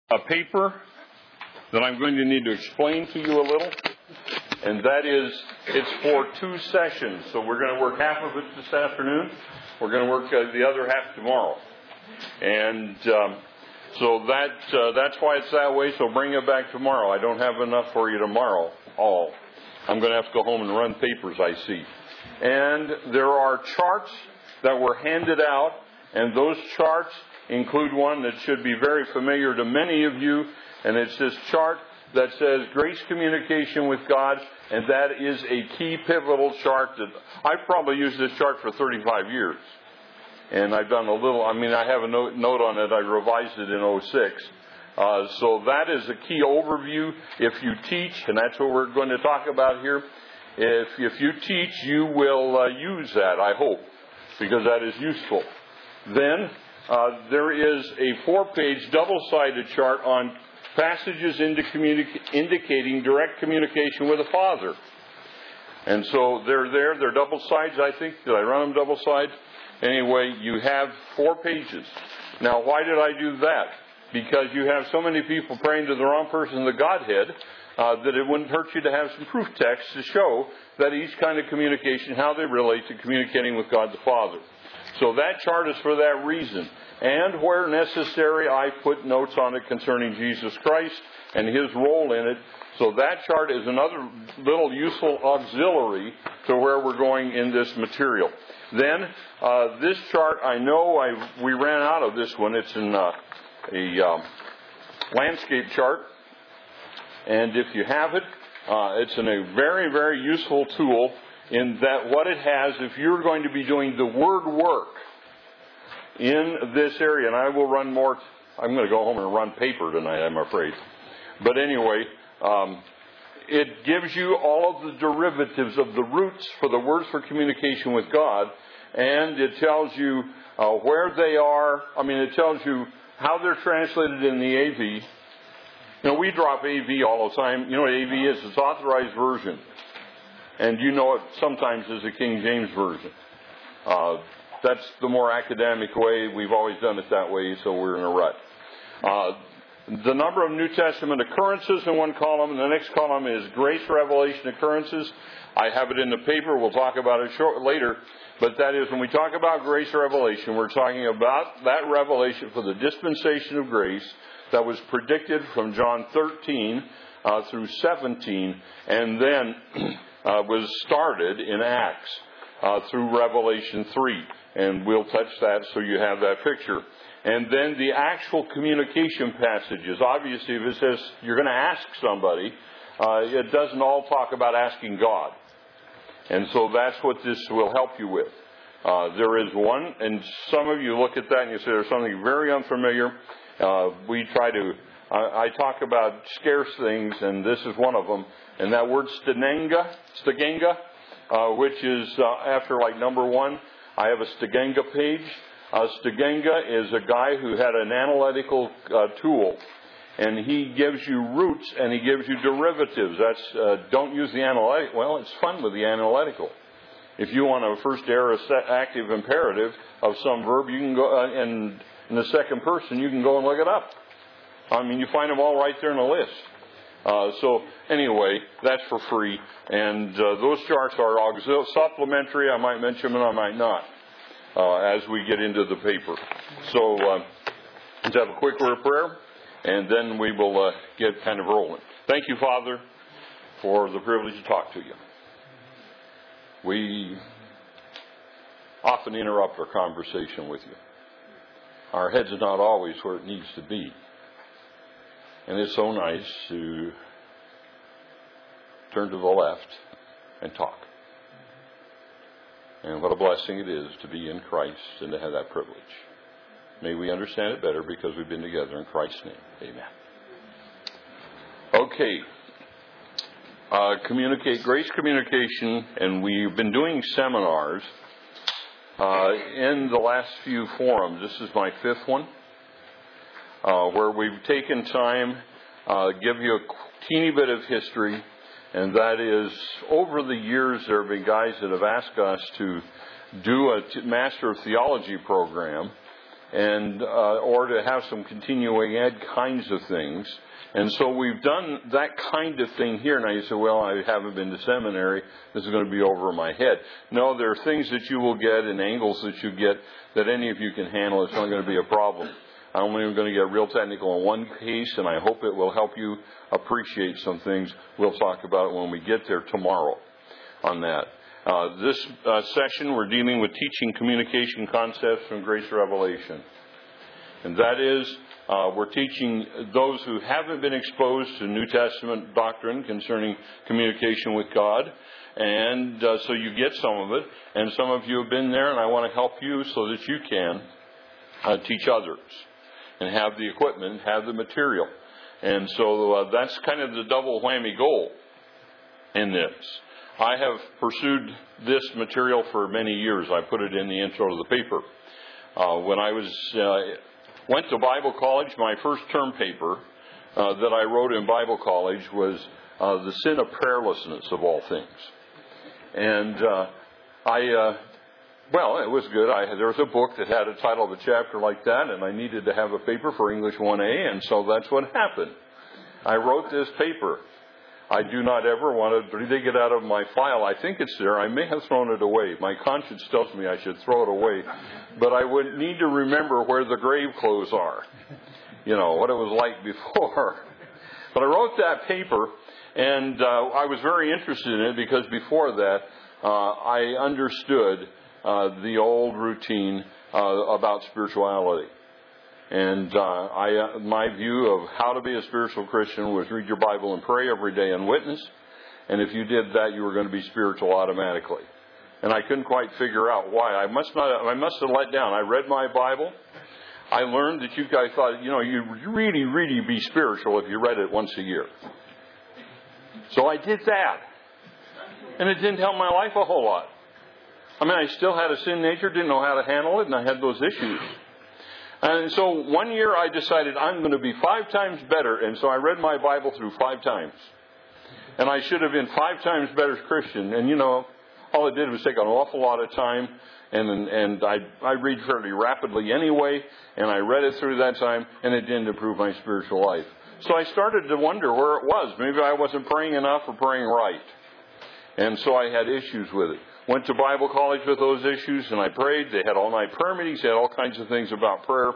a paper that I'm going to need to explain to you a little, and that is, it's for 2 sessions. So we're going to work half of it this afternoon. We're going to work the other half tomorrow. And so that's why it's that way. So bring it back tomorrow. I don't have enough for you tomorrow. I'm going to have to go home and run papers, I see. And there are charts that were handed out, and those charts include one that should be very familiar to many of you, and it's this chart that says Grace Communication with God, and that is a key pivotal chart that I've probably used this chart for 35 years. And I've done I have a note on it. I revised it in 06. So that is a key overview. If you teach, and that's what we're going to talk about here, if you teach, you will use that, I hope, because that is useful. Then there is a 4-page double-sided chart on passages indicating direct communication with the Father. And so they're there. They're double sides, I think. Did I run them double sides? Anyway, you have 4 pages. Now, why did I do that? Because you have so many people praying to the wrong person in the Godhead that it wouldn't hurt you to have some proof text to show that each kind of communication, how they relate to communicating with God the Father. So that chart is for that reason. And where necessary, I put notes on it concerning Jesus Christ and His role in it. So that chart is another little useful auxiliary to where we're going in this material. Then, this chart, I know we ran out of this one. It's in a landscape chart. And if you have it, it's in a very, very useful tool in that what it has, if you're going to be doing the word work in this area, and I will run more, I'm going to go home and run paper tonight, I'm afraid. But anyway, it gives you all of the derivatives of the roots for the words for communication with God, and it tells you where they are. It tells you how they're translated in the AV. We drop AV all the time. You know what AV is? It's authorized version. And you know it sometimes as a King James Version. That's the more academic way. We've always done it that way, so we're in a rut. The number of New Testament occurrences in one column, and the next column is grace revelation occurrences. I have it in the paper. We'll talk about it later. But that is, when we talk about grace revelation, we're talking about that revelation for the dispensation of grace that was predicted from John 13 through 17, and then was started in Acts through Revelation 3. And we'll touch that so you have that picture. And then the actual communication passages. Obviously, if it says you're going to ask somebody, it doesn't all talk about asking God. And so that's what this will help you with. There is one, and some of you look at that and you say there's something very unfamiliar. I talk about scarce things, and this is one of them. And that word Stegenga, which is after like number 1, I have a Stegenga page. Stegenga is a guy who had an analytical tool, and he gives you roots and he gives you derivatives. That's don't use the analytic. Well, it's fun with the analytical. If you want a first aorist active imperative of some verb, you can go and in the second person you can go and look it up. You find them all right there in the list. So anyway, that's for free, and those charts are supplementary. I might mention them and I might not as we get into the paper. So let's have a quick word of prayer, and then we will get kind of rolling. Thank you, Father, for the privilege to talk to you. We often interrupt our conversation with you. Our heads are not always where it needs to be. And it's so nice to turn to the left and talk. And what a blessing it is to be in Christ and to have that privilege. May we understand it better because we've been together in Christ's name. Amen. Okay. Grace communication, and we've been doing seminars in the last few forums. This is my 5th one, where we've taken time, give you a teeny bit of history, and that is, over the years there have been guys that have asked us to do a Master of Theology program and or to have some continuing ed kinds of things. And so we've done that kind of thing here. Now you say, well, I haven't been to seminary. This is going to be over my head. No, there are things that you will get and angles that you get that any of you can handle. It's not going to be a problem. I'm only going to get real technical in one case, and I hope it will help you appreciate some things. We'll talk about it when we get there tomorrow on that. This session, we're dealing with teaching communication concepts from Grace Revelation. And that is, we're teaching those who haven't been exposed to New Testament doctrine concerning communication with God. And so you get some of it. And some of you have been there, and I want to help you so that you can teach others and have the equipment, have the material. And so that's kind of the double whammy goal in this. I have pursued this material for many years. I put it in the intro to the paper. When I went to Bible college, my first term paper that I wrote in Bible college was the sin of prayerlessness of all things. And well, it was good. There was a book that had a title of a chapter like that, and I needed to have a paper for English 1A, and so that's what happened. I wrote this paper. I do not ever want to dig it out of my file. I think it's there. I may have thrown it away. My conscience tells me I should throw it away. But I would need to remember where the grave clothes are. You know, what it was like before. But I wrote that paper, and I was very interested in it because before that, I understood the old routine about spirituality. And my view of how to be a spiritual Christian was read your Bible and pray every day and witness. And if you did that, you were going to be spiritual automatically. And I couldn't quite figure out why. I must have let down. I read my Bible. I learned that you guys thought, you really, really be spiritual if you read it once a year. So I did that. And it didn't help my life a whole lot. I mean, I still had a sin nature, didn't know how to handle it, and I had those issues. And so one year I decided I'm going to be 5 times better, and so I read my Bible through 5 times. And I should have been 5 times better Christian. And all it did was take an awful lot of time, and I read fairly rapidly anyway, and I read it through that time, and it didn't improve my spiritual life. So I started to wonder where it was. Maybe I wasn't praying enough or praying right. And so I had issues with it. Went to Bible college with those issues, and I prayed. They had all-night prayer meetings. They had all kinds of things about prayer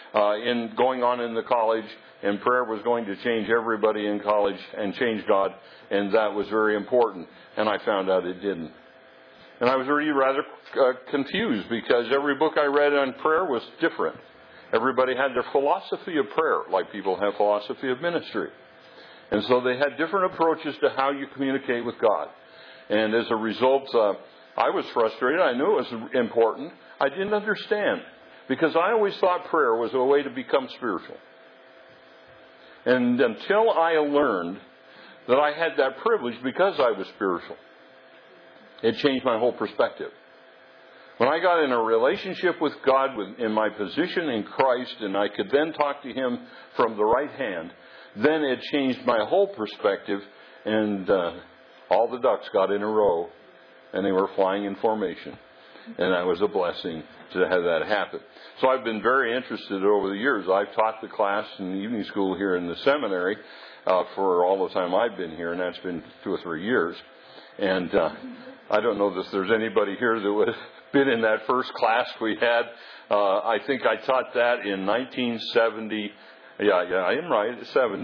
going on in the college, and prayer was going to change everybody in college and change God, and that was very important. And I found out it didn't. And I was really rather confused because every book I read on prayer was different. Everybody had their philosophy of prayer, like people have philosophy of ministry. And so they had different approaches to how you communicate with God. And as a result, I was frustrated. I knew it was important. I didn't understand because I always thought prayer was a way to become spiritual. And until I learned that I had that privilege because I was spiritual, it changed my whole perspective. When I got in a relationship with God in my position in Christ, and I could then talk to Him from the right hand, then it changed my whole perspective, and all the ducks got in a row, and they were flying in formation. And that was a blessing to have that happen. So I've been very interested over the years. I've taught the class in the evening school here in the seminary for all the time I've been here, and that's been 2 or 3 years. And I don't know if there's anybody here that would have been in that first class we had. I think I taught that in 1970. Yeah, I am right.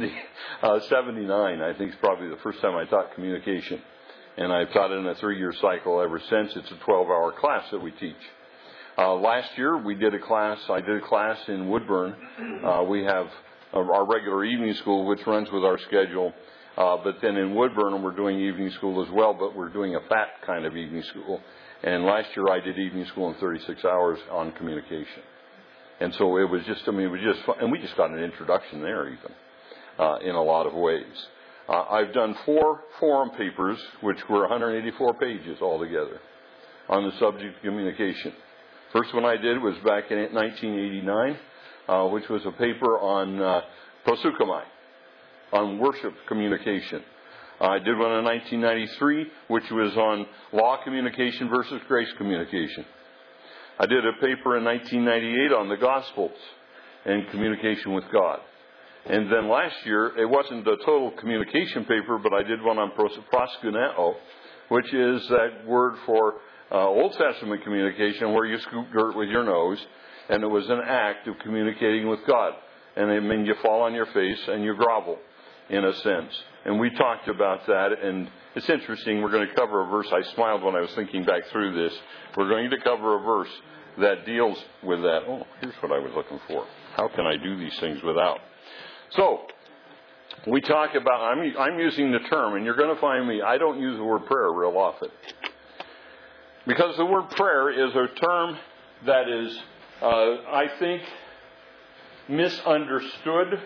79, I think, is probably the first time I taught communication. And I've taught it in a 3-year cycle ever since. It's a 12-hour class that we teach. Last year, I did a class in Woodburn. We have our regular evening school, which runs with our schedule. But then in Woodburn, we're doing evening school as well, but we're doing a fat kind of evening school. And last year, I did evening school in 36 hours on communication. And so it was just fun. And we just got an introduction there even, in a lot of ways. I've done 4 forum papers, which were 184 pages altogether, on the subject of communication. First one I did was back in 1989, which was a paper on proseuchomai, on worship communication. I did one in 1993, which was on law communication versus grace communication. I did a paper in 1998 on the Gospels and communication with God. And then last year, it wasn't a total communication paper, but I did one on proskuneo, which is that word for Old Testament communication where you scoop dirt with your nose, and it was an act of communicating with God. And it means you fall on your face and you grovel, in a sense. And we talked about that, and it's interesting. We're going to cover a verse. I smiled when I was thinking back through this. We're going to cover a verse that deals with that. Oh, here's what I was looking for. How can I do these things without? So, we talk about, I'm using the term, and you're going to find me, I don't use the word prayer real often. Because the word prayer is a term that is, I think, misunderstood.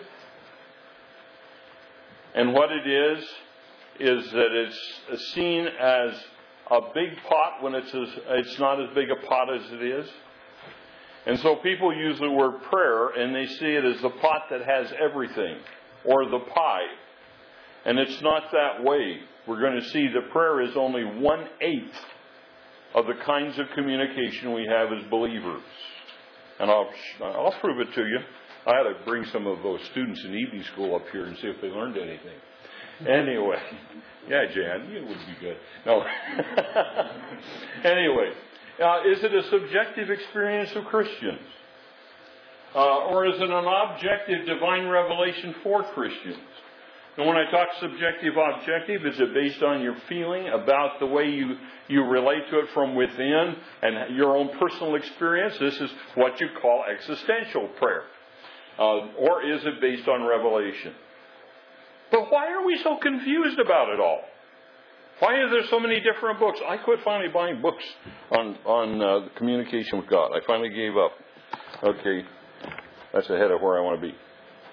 And what it is that it's seen as a big pot when it's not as big a pot as it is. And so people use the word prayer and they see it as the pot that has everything, or the pie. And it's not that way. We're going to see that prayer is only 1/8 of the kinds of communication we have as believers. And I'll prove it to you. I had to bring some of those students in evening school up here and see if they learned anything. Anyway, yeah, Jan, it would be good. No. Anyway, is it a subjective experience of Christians? Or is it an objective divine revelation for Christians? And when I talk subjective, objective, is it based on your feeling about the way you relate to it from within and your own personal experience? This is what you call existential prayer. Or is it based on revelation? But why are we so confused about it all? Why are there so many different books? I quit finally buying books on communication with God. I finally gave up. Okay, that's ahead of where I want to be.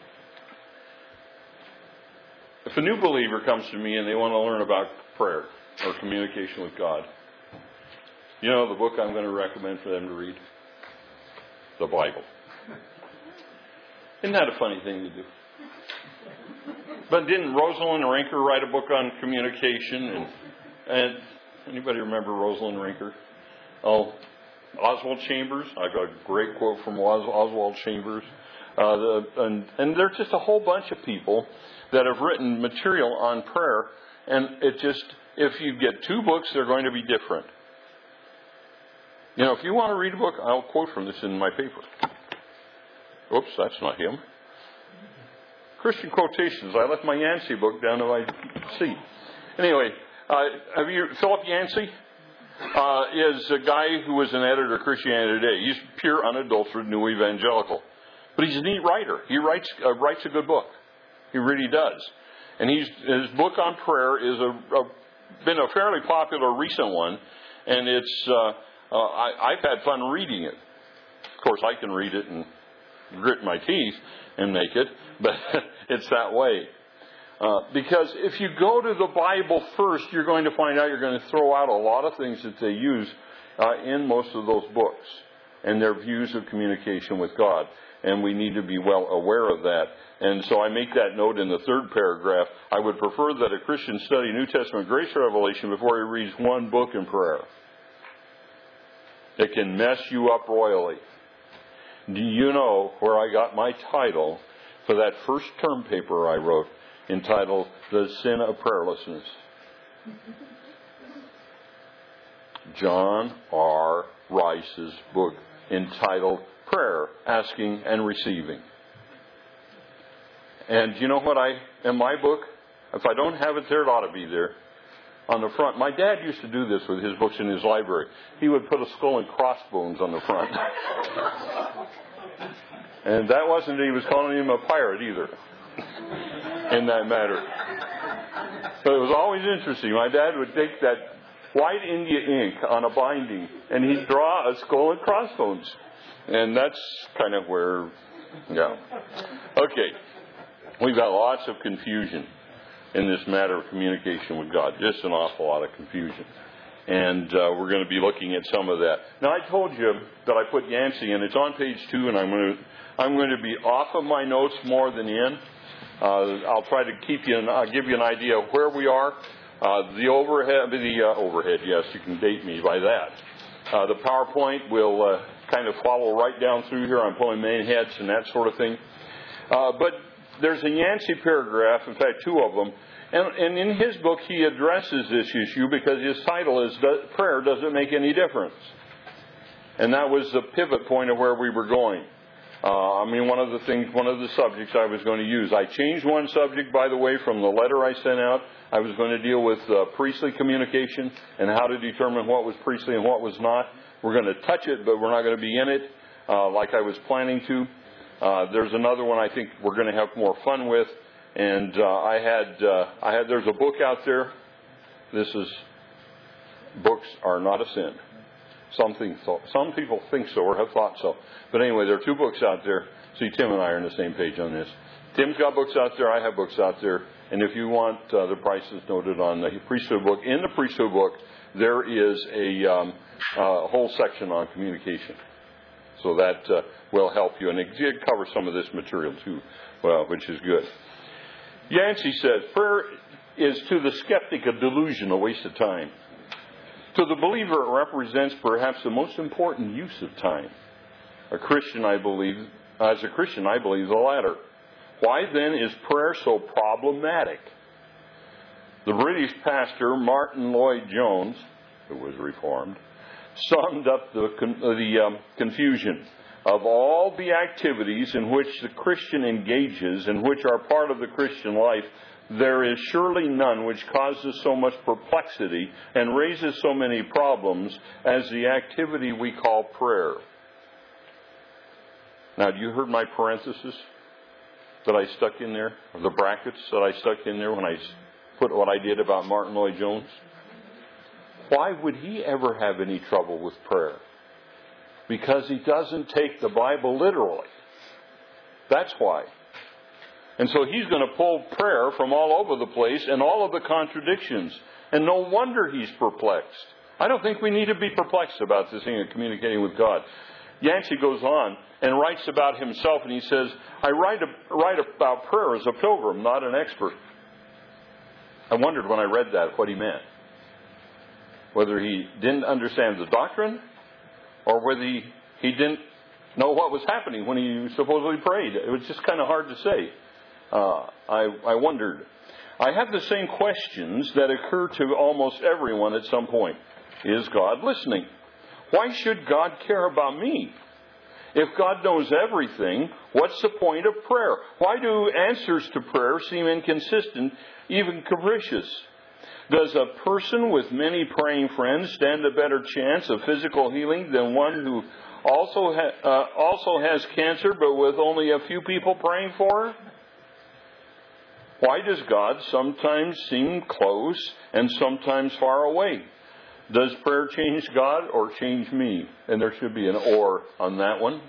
If a new believer comes to me and they want to learn about prayer or communication with God, you know the book I'm going to recommend for them to read? The Bible. Isn't that a funny thing to do? But didn't Rosalind Rinker write a book on communication? And anybody remember Rosalind Rinker? Oh, Oswald Chambers. I got a great quote from Oswald Chambers. And there's just a whole bunch of people that have written material on prayer. And it just, if you get two books, they're going to be different. You know, if you want to read a book, I'll quote from this in my paper. Oops, that's not him. Christian Quotations. I left my Yancey book down in my seat. Anyway, Philip Yancey is a guy who was an editor of Christianity Today. He's pure, unadulterated, new evangelical. But he's a neat writer. He writes a good book. He really does. And his book on prayer is been a fairly popular recent one. And it's I've had fun reading it. Of course, I can read it and grit my teeth and make it, but it's that way. Because if you go to the Bible first, you're going to find out you're going to throw out a lot of things that they use in most of those books and their views of communication with God. And we need to be well aware of that. And so I make that note in the third paragraph. I would prefer that a Christian study New Testament grace revelation before he reads one book in prayer. It can mess you up royally. Do you know where I got my title for that first term paper I wrote entitled The Sin of Prayerlessness? John R. Rice's book entitled Prayer, Asking and Receiving. And you know what in my book, if I don't have it there, it ought to be there. On the front, my dad used to do this with his books in his library. He would put a skull and crossbones on the front. And that wasn't, he was calling him a pirate either, in that matter. So it was always interesting. My dad would take that white India ink on a binding, and he'd draw a skull and crossbones. And that's kind of where, yeah. Okay. We've got lots of confusion in this matter of communication with God. Just an awful lot of confusion. And we're going to be looking at some of that. Now, I told you that I put Yancey in. It's on page 2, and I'm going to be off of my notes more than in. I'll try to give you an idea of where we are. The overhead, yes, you can date me by that. The PowerPoint will kind of follow right down through here. I'm pulling main heads and that sort of thing. But there's a Yancey paragraph, in fact, 2 of them. And in his book, he addresses this issue because his title is Prayer Doesn't Make Any Difference. And that was the pivot point of where we were going. One of the subjects I was going to use. I changed one subject, by the way, from the letter I sent out. I was going to deal with priestly communication and how to determine what was priestly and what was not. We're going to touch it, but we're not going to be in it like I was planning to. There's another one I think we're going to have more fun with. And there's a book out there. Books are not a sin. Some people think so or have thought so. But anyway, there are 2 books out there. See, Tim and I are on the same page on this. Tim's got books out there. I have books out there. And if you want the prices noted on the priesthood book, in the priesthood book, there is a whole section on communication. So that will help you. And it covers some of this material too, which is good. Yancey said, prayer is to the skeptic a delusion, a waste of time. To the believer, it represents perhaps the most important use of time. As a Christian, I believe the latter. Why then is prayer so problematic? The British pastor Martin Lloyd-Jones, who was Reformed, summed up the confusion. Of all the activities in which the Christian engages and which are part of the Christian life, there is surely none which causes so much perplexity and raises so many problems as the activity we call prayer. Now, you heard my parenthesis that I stuck in there, or the brackets that I stuck in there when I put what I did about Martin Lloyd-Jones? Why would he ever have any trouble with prayer? Because he doesn't take the Bible literally. That's why. And so he's going to pull prayer from all over the place and all of the contradictions. And no wonder he's perplexed. I don't think we need to be perplexed about this thing of communicating with God. Yancey goes on and writes about himself, and he says, I write about prayer as a pilgrim, not an expert. I wondered when I read that what he meant. Whether he didn't understand the doctrine or whether he didn't know what was happening when he supposedly prayed. It was just kind of hard to say. I wondered. I have the same questions that occur to almost everyone at some point. Is God listening? Why should God care about me? If God knows everything, what's the point of prayer? Why do answers to prayer seem inconsistent, even capricious? Does a person with many praying friends stand a better chance of physical healing than one who also has cancer but with only a few people praying for her? Why does God sometimes seem close and sometimes far away? Does prayer change God or change me? And there should be an or on that one.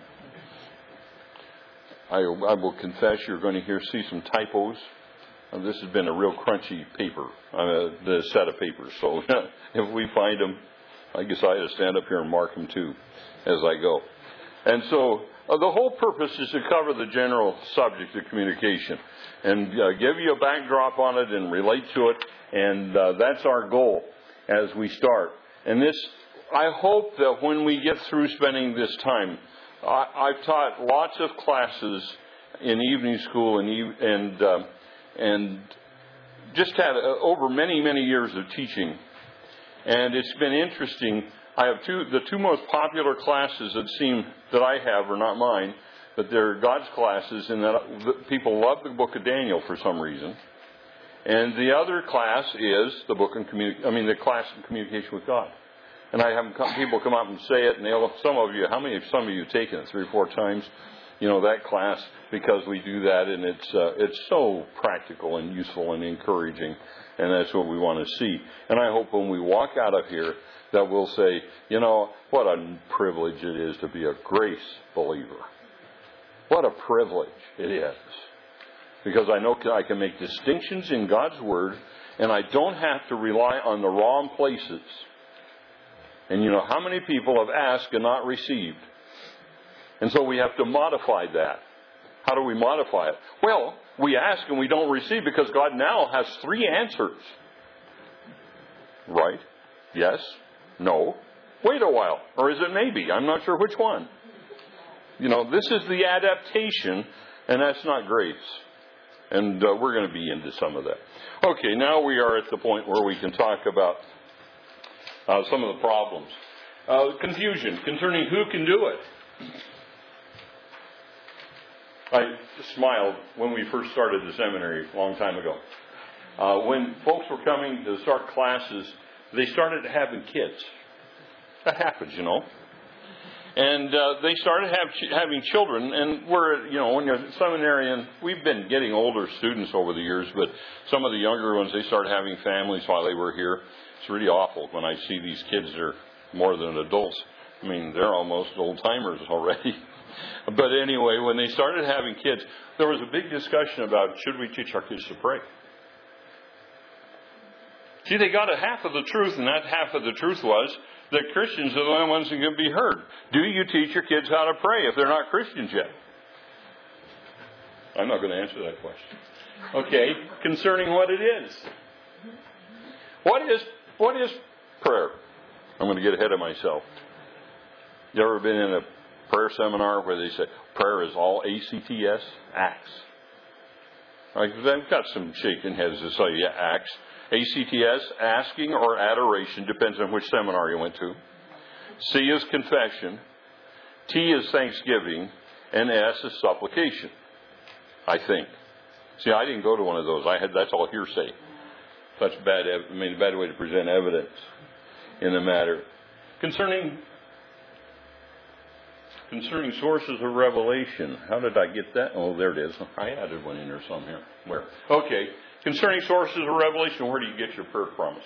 I will confess you're going to see some typos. This has been a real crunchy paper, the set of papers. So if we find them, I guess I had to stand up here and mark them too as I go. And so the whole purpose is to cover the general subject of communication and give you a backdrop on it and relate to it. And that's our goal as we start. And this, I hope that when we get through spending this time, I've taught lots of classes in evening school and just had over many, many years of teaching. And it's been interesting. I have the two most popular classes that I have are not mine, but they're God's classes, and that people love the book of Daniel for some reason. And the other class is the class in communication with God. And I have people come up and say it, and some of you have taken it 3 or 4 times? That class, because we do that, and it's so practical and useful and encouraging, and that's what we want to see. And I hope when we walk out of here that we'll say, what a privilege it is to be a grace believer. What a privilege it is. Because I know I can make distinctions in God's Word, and I don't have to rely on the wrong places. And how many people have asked and not received? And so we have to modify that. How do we modify it? Well, we ask and we don't receive because God now has 3 answers. Right? Yes? No? wait a while. Or is it maybe? I'm not sure which one. This is the adaptation, and that's not grace. And we're going to be into some of that. Okay, now we are at the point where we can talk about some of the problems. Confusion concerning who can do it. I smiled when we first started the seminary a long time ago. When folks were coming to start classes, they started having kids. That happens, And they started having children, and when you're a seminarian, we've been getting older students over the years, but some of the younger ones, they started having families while they were here. It's really awful when I see these kids that are more than adults. I mean, they're almost old-timers already. But anyway, when they started having kids, there was a big discussion about, should we teach our kids to pray? See, they got a half of the truth, and that half of the truth was that Christians are the only ones that can be heard. Do you teach your kids how to pray if they're not Christians yet? I'm not going to answer that question. Okay, concerning what it is. What is prayer? I'm going to get ahead of myself. You ever been in a prayer seminar where they say prayer is all ACTS? Acts. I've got some shaking heads that say, yeah, Acts. ACTS, asking or adoration, depends on which seminar you went to. C is confession. T is thanksgiving. And S is supplication, I think. See, I didn't go to one of those. That's all hearsay. That's a bad way to present evidence in the matter. Concerning sources of revelation. How did I get that? Oh, there it is. I added one in there somewhere. Where? Okay. Concerning sources of revelation, where do you get your prayer promises?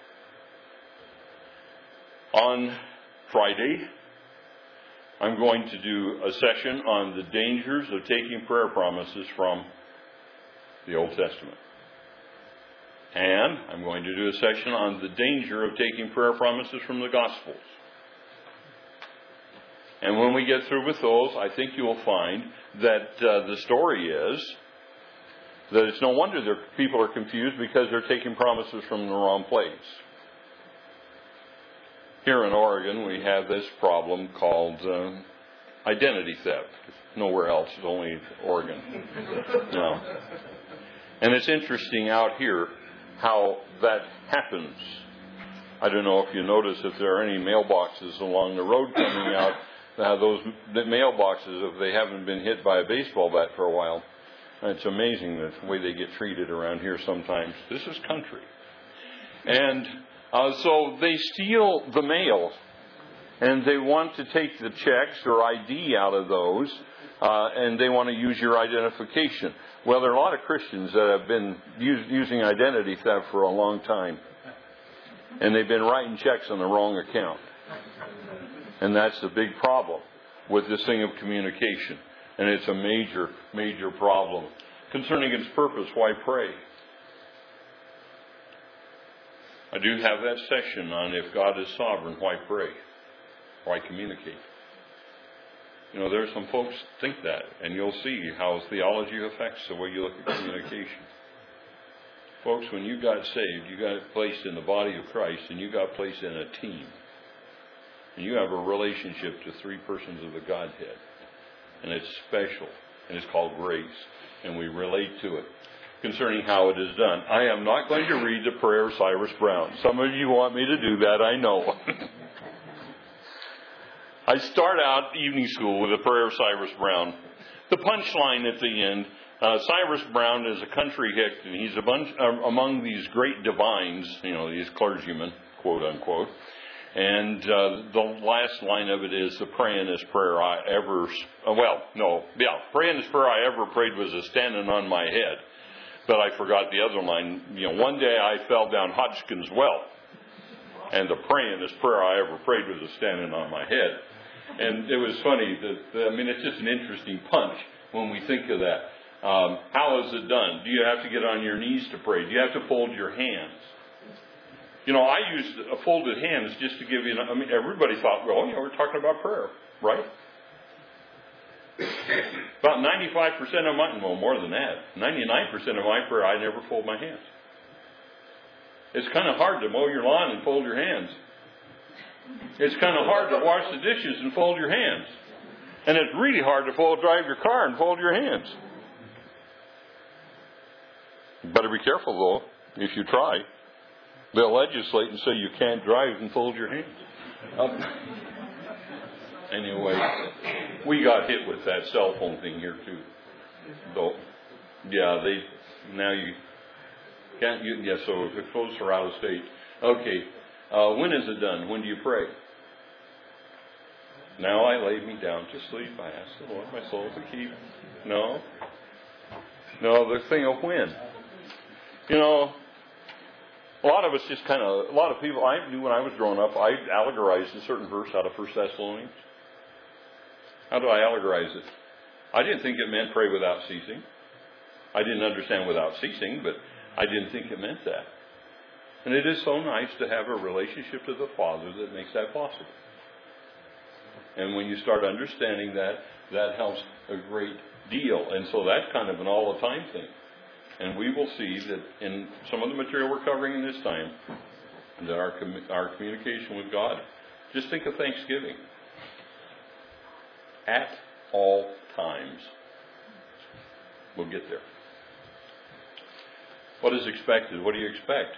On Friday, I'm going to do a session on the dangers of taking prayer promises from the Old Testament. And I'm going to do a session on the danger of taking prayer promises from the Gospels. And when we get through with those, I think you'll find that the story is that it's no wonder that people are confused because they're taking promises from the wrong place. Here in Oregon, we have this problem called identity theft. Nowhere else, it's only Oregon. No. And it's interesting out here how that happens. I don't know if you notice if there are any mailboxes along the road coming out. Those mailboxes, if they haven't been hit by a baseball bat for a while, it's amazing the way they get treated around here sometimes. This is country. And so they steal the mail, and they want to take the checks or ID out of those, and they want to use your identification. Well, there are a lot of Christians that have been using identity theft for a long time, and they've been writing checks on the wrong account. And that's the big problem with this thing of communication. And it's a major, major problem. Concerning its purpose, why pray? I do have that session on if God is sovereign, why pray? Why communicate? There's some folks think that, and you'll see how theology affects the way you look at communication. Folks, when you got saved, you got placed in the body of Christ, and you got placed in a team. And you have a relationship to three persons of the Godhead. And it's special. And it's called grace. And we relate to it. Concerning how it is done. I am not going to read the prayer of Cyrus Brown. Some of you want me to do that, I know. I start out evening school with the prayer of Cyrus Brown. The punchline at the end, Cyrus Brown is a country hick, and he's among these great divines, these clergymen, quote unquote. And the last line of it is the prayingest prayer I ever, prayingest prayer I ever prayed was a standing on my head. But I forgot the other line. One day I fell down Hodgkin's well. And the prayingest prayer I ever prayed was a standing on my head. And it was funny that, it's just an interesting punch when we think of that. How is it done? Do you have to get on your knees to pray? Do you have to fold your hands? I used folded hands just to give you, everybody thought, we're talking about prayer, right? About 95% of my, more than that, 99% of my prayer, I never fold my hands. It's kind of hard to mow your lawn and fold your hands. It's kind of hard to wash the dishes and fold your hands. And it's really hard to drive your car and fold your hands. You better be careful, though, if you try. They'll legislate and say you can't drive and fold your hands. Anyway, we got hit with that cell phone thing here, too. Though, yeah, now you can't, so if it folks are out of state. Okay, when is it done? When do you pray? Now I laid me down to sleep. I asked the Lord my soul to keep. No, the thing of when. You know, a lot of us just a lot of people, I knew when I was growing up, I allegorized a certain verse out of 1 Thessalonians. How do I allegorize it? I didn't think it meant pray without ceasing. I didn't understand without ceasing, but I didn't think it meant that. And it is so nice to have a relationship to the Father that makes that possible. And when you start understanding that, that helps a great deal. And so that's kind of an all-the-time thing. And we will see that in some of the material we're covering in this time, that our communication with God, just think of Thanksgiving. At all times. We'll get there. What is expected? What do you expect?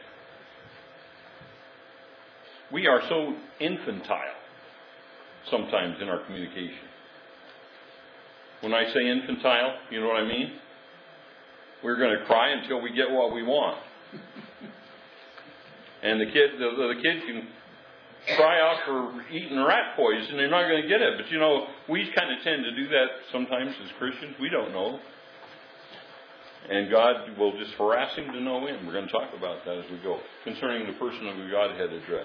We are so infantile sometimes in our communication. When I say infantile, you know what I mean? We're going to cry until we get what we want. And the kid can cry out for eating rat poison, they're not going to get it. But you know, we kind of tend to do that sometimes as Christians. We don't know. And God will just harass him to no end. We're going to talk about that as we go. Concerning the person of the Godhead address.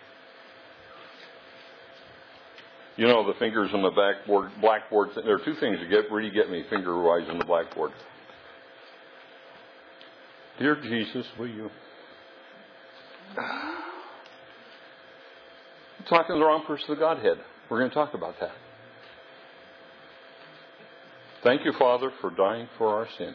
You know, the fingers on the blackboard. There are two things that really get me finger-wise on the blackboard. Dear Jesus, will you... I'm talking to the wrong person of the Godhead. We're going to talk about that. Thank you, Father, for dying for our sins.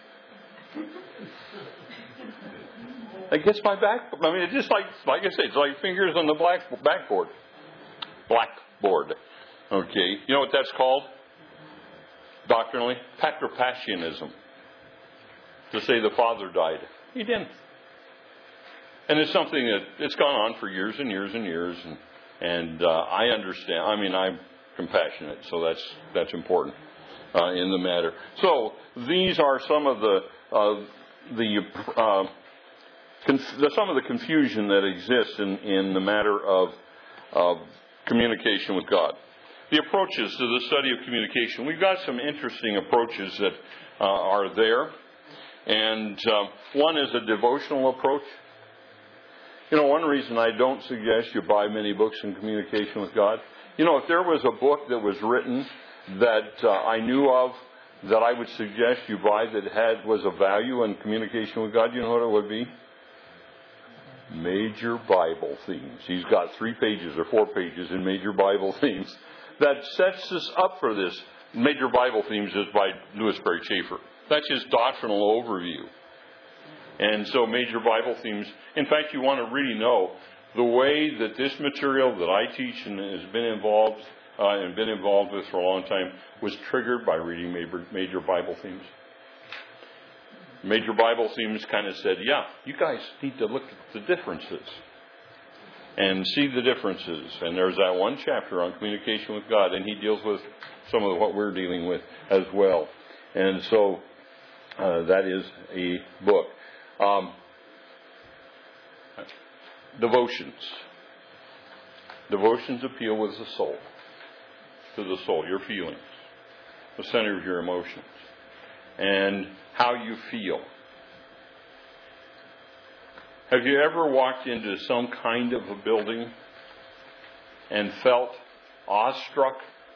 It gets my back. I mean, it's just like I say, it's like fingers on the blackboard. Blackboard. Okay. You know what that's called? Doctrinally? Patripassianism. To say the Father died. He didn't. And it's something that it's gone on for years and years and years. And I understand. I mean, I'm compassionate, so that's important in the matter. So these are some of some of the confusion that exists in the matter of communication with God. The approaches to the study of communication. We've got some interesting approaches that are there. And one is a devotional approach. You know, one reason I don't suggest you buy many books in communication with God. You know, if there was a book that was written that I knew of that I would suggest you buy that was of value in communication with God, you know what it would be? Major Bible Themes. He's got 3 pages or 4 pages in Major Bible Themes. That sets us up for this. Major Bible Themes is by Louis Perry Chafer. That's his doctrinal overview. And so Major Bible Themes, in fact, you want to really know the way that this material that I teach and has been involved with for a long time was triggered by reading Major Bible Themes. Major Bible Themes kind of said, yeah, you guys need to look at the differences and see the differences. And there's that one chapter on communication with God, and he deals with some of what we're dealing with as well. And so that is a book. Devotions. Devotions appeal with the soul. To the soul, your feelings. The center of your emotions. And how you feel. Have you ever walked into some kind of a building and felt awestruck?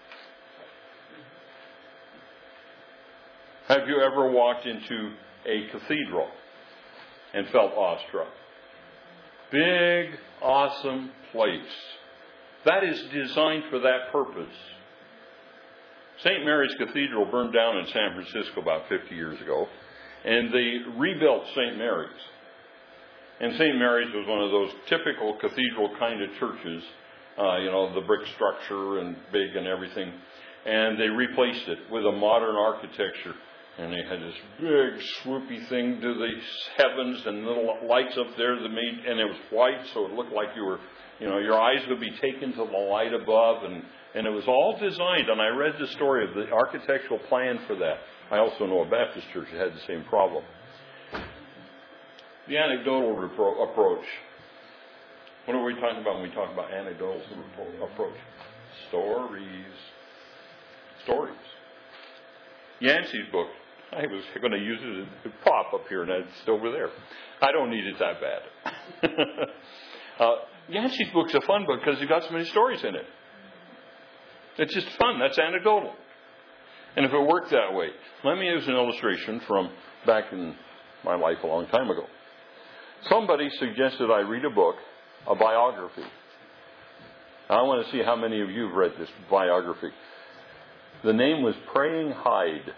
Have you ever walked into a cathedral and felt awestruck? Big, awesome place. That is designed for that purpose. St. Mary's Cathedral burned down in San Francisco about 50 years ago, and they rebuilt St. Mary's. And St. Mary's was one of those typical cathedral kind of churches the brick structure and big and everything. And they replaced it with a modern architecture. And they had this big swoopy thing to the heavens and little lights up there that made, and it was white, so it looked like you were, your eyes would be taken to the light above, and it was all designed. And I read the story of the architectural plan for that. I also know a Baptist church that had the same problem. The anecdotal approach. What are we talking about when we talk about anecdotal approach? Stories. Yancey's book. I was going to use it as a prop up here, and it's over there. I don't need it that bad. Yancey's book's a fun book because he's got so many stories in it. It's just fun. That's anecdotal. And if it worked that way, let me use an illustration from back in my life a long time ago. Somebody suggested I read a book, a biography. I want to see how many of you have read this biography. The name was Praying Hyde.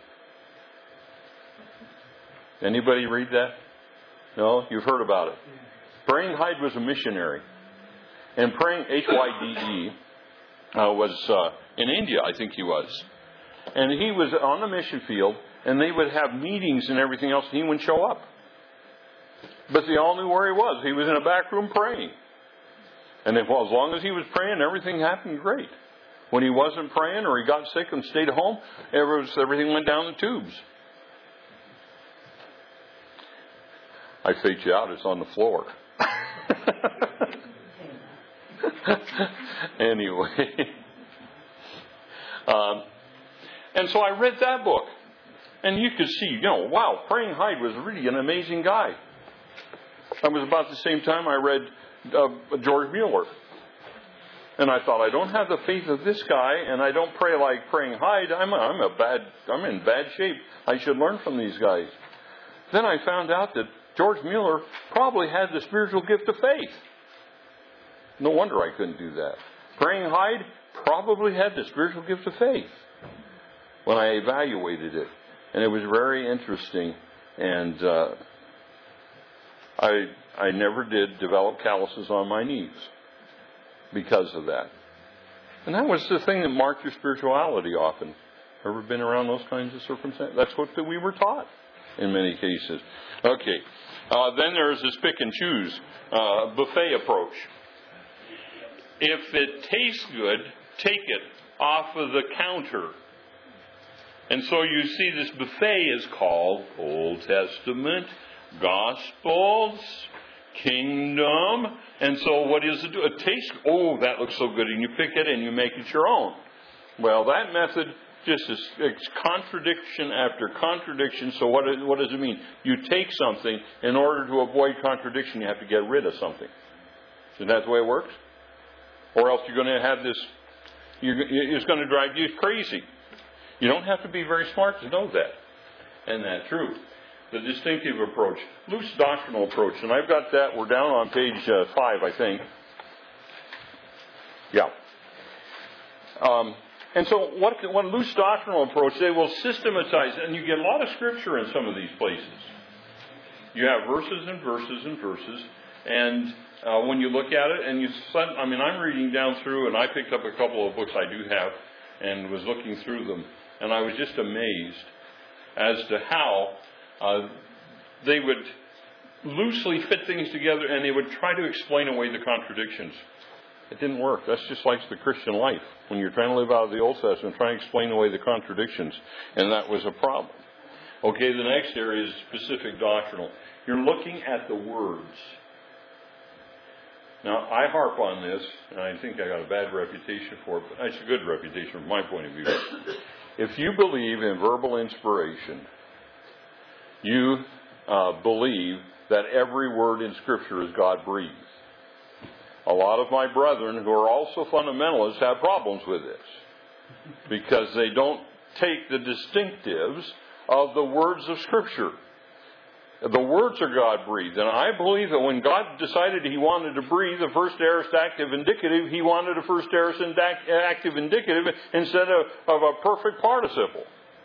Anybody read that? No? You've heard about it. Praying Hyde was a missionary. And Praying, Hyde, was in India, I think he was. And he was on the mission field, and they would have meetings and everything else, and he wouldn't show up. But they all knew where he was. He was in a back room praying. And as long as he was praying, everything happened great. When he wasn't praying or he got sick and stayed home, everything went down the tubes. I faked you out. It's on the floor. Anyway. And so I read that book. And you could see, wow, Praying Hyde was really an amazing guy. That was about the same time I read George Mueller. And I thought, I don't have the faith of this guy, and I don't pray like Praying Hyde. I'm in bad shape. I should learn from these guys. Then I found out that George Mueller probably had the spiritual gift of faith. No wonder I couldn't do that. Praying Hyde probably had the spiritual gift of faith when I evaluated it. And it was very interesting. And I never did develop calluses on my knees because of that. And that was the thing that marked your spirituality often. Ever been around those kinds of circumstances? That's what we were taught in many cases. Okay. Then there's this pick and choose buffet approach. If it tastes good, take it off of the counter. And so you see this buffet is called Old Testament, Gospels, Kingdom. And so what does it do? It tastes, that looks so good. And you pick it and you make it your own. Well, that method just is it's contradiction after contradiction. So what does it mean? You take something, in order to avoid contradiction, you have to get rid of something. Isn't that the way it works? Or else you're going to have this, it's going to drive you crazy. You don't have to be very smart to know that. And that's true. The distinctive approach, loose doctrinal approach, and I've got that. We're down on page 5, I think. Yeah. And so what loose doctrinal approach, they will systematize, and you get a lot of scripture in some of these places. You have verses and verses and verses, and when you look at it, and I'm reading down through, and I picked up a couple of books I do have, and was looking through them, and I was just amazed as to how they would loosely fit things together, and they would try to explain away the contradictions. It didn't work. That's just like the Christian life. When you're trying to live out of the Old Testament, trying to explain away the contradictions. And that was a problem. Okay, the next area is specific doctrinal. You're looking at the words. Now, I harp on this, and I think I got a bad reputation for it, but it's a good reputation from my point of view. If you believe in verbal inspiration, you believe that every word in Scripture is God-breathed. A lot of my brethren who are also fundamentalists have problems with this because they don't take the distinctives of the words of Scripture. The words are God-breathed. And I believe that when God decided He wanted to breathe the first aorist active indicative, He wanted a first aorist active indicative instead of a perfect participle.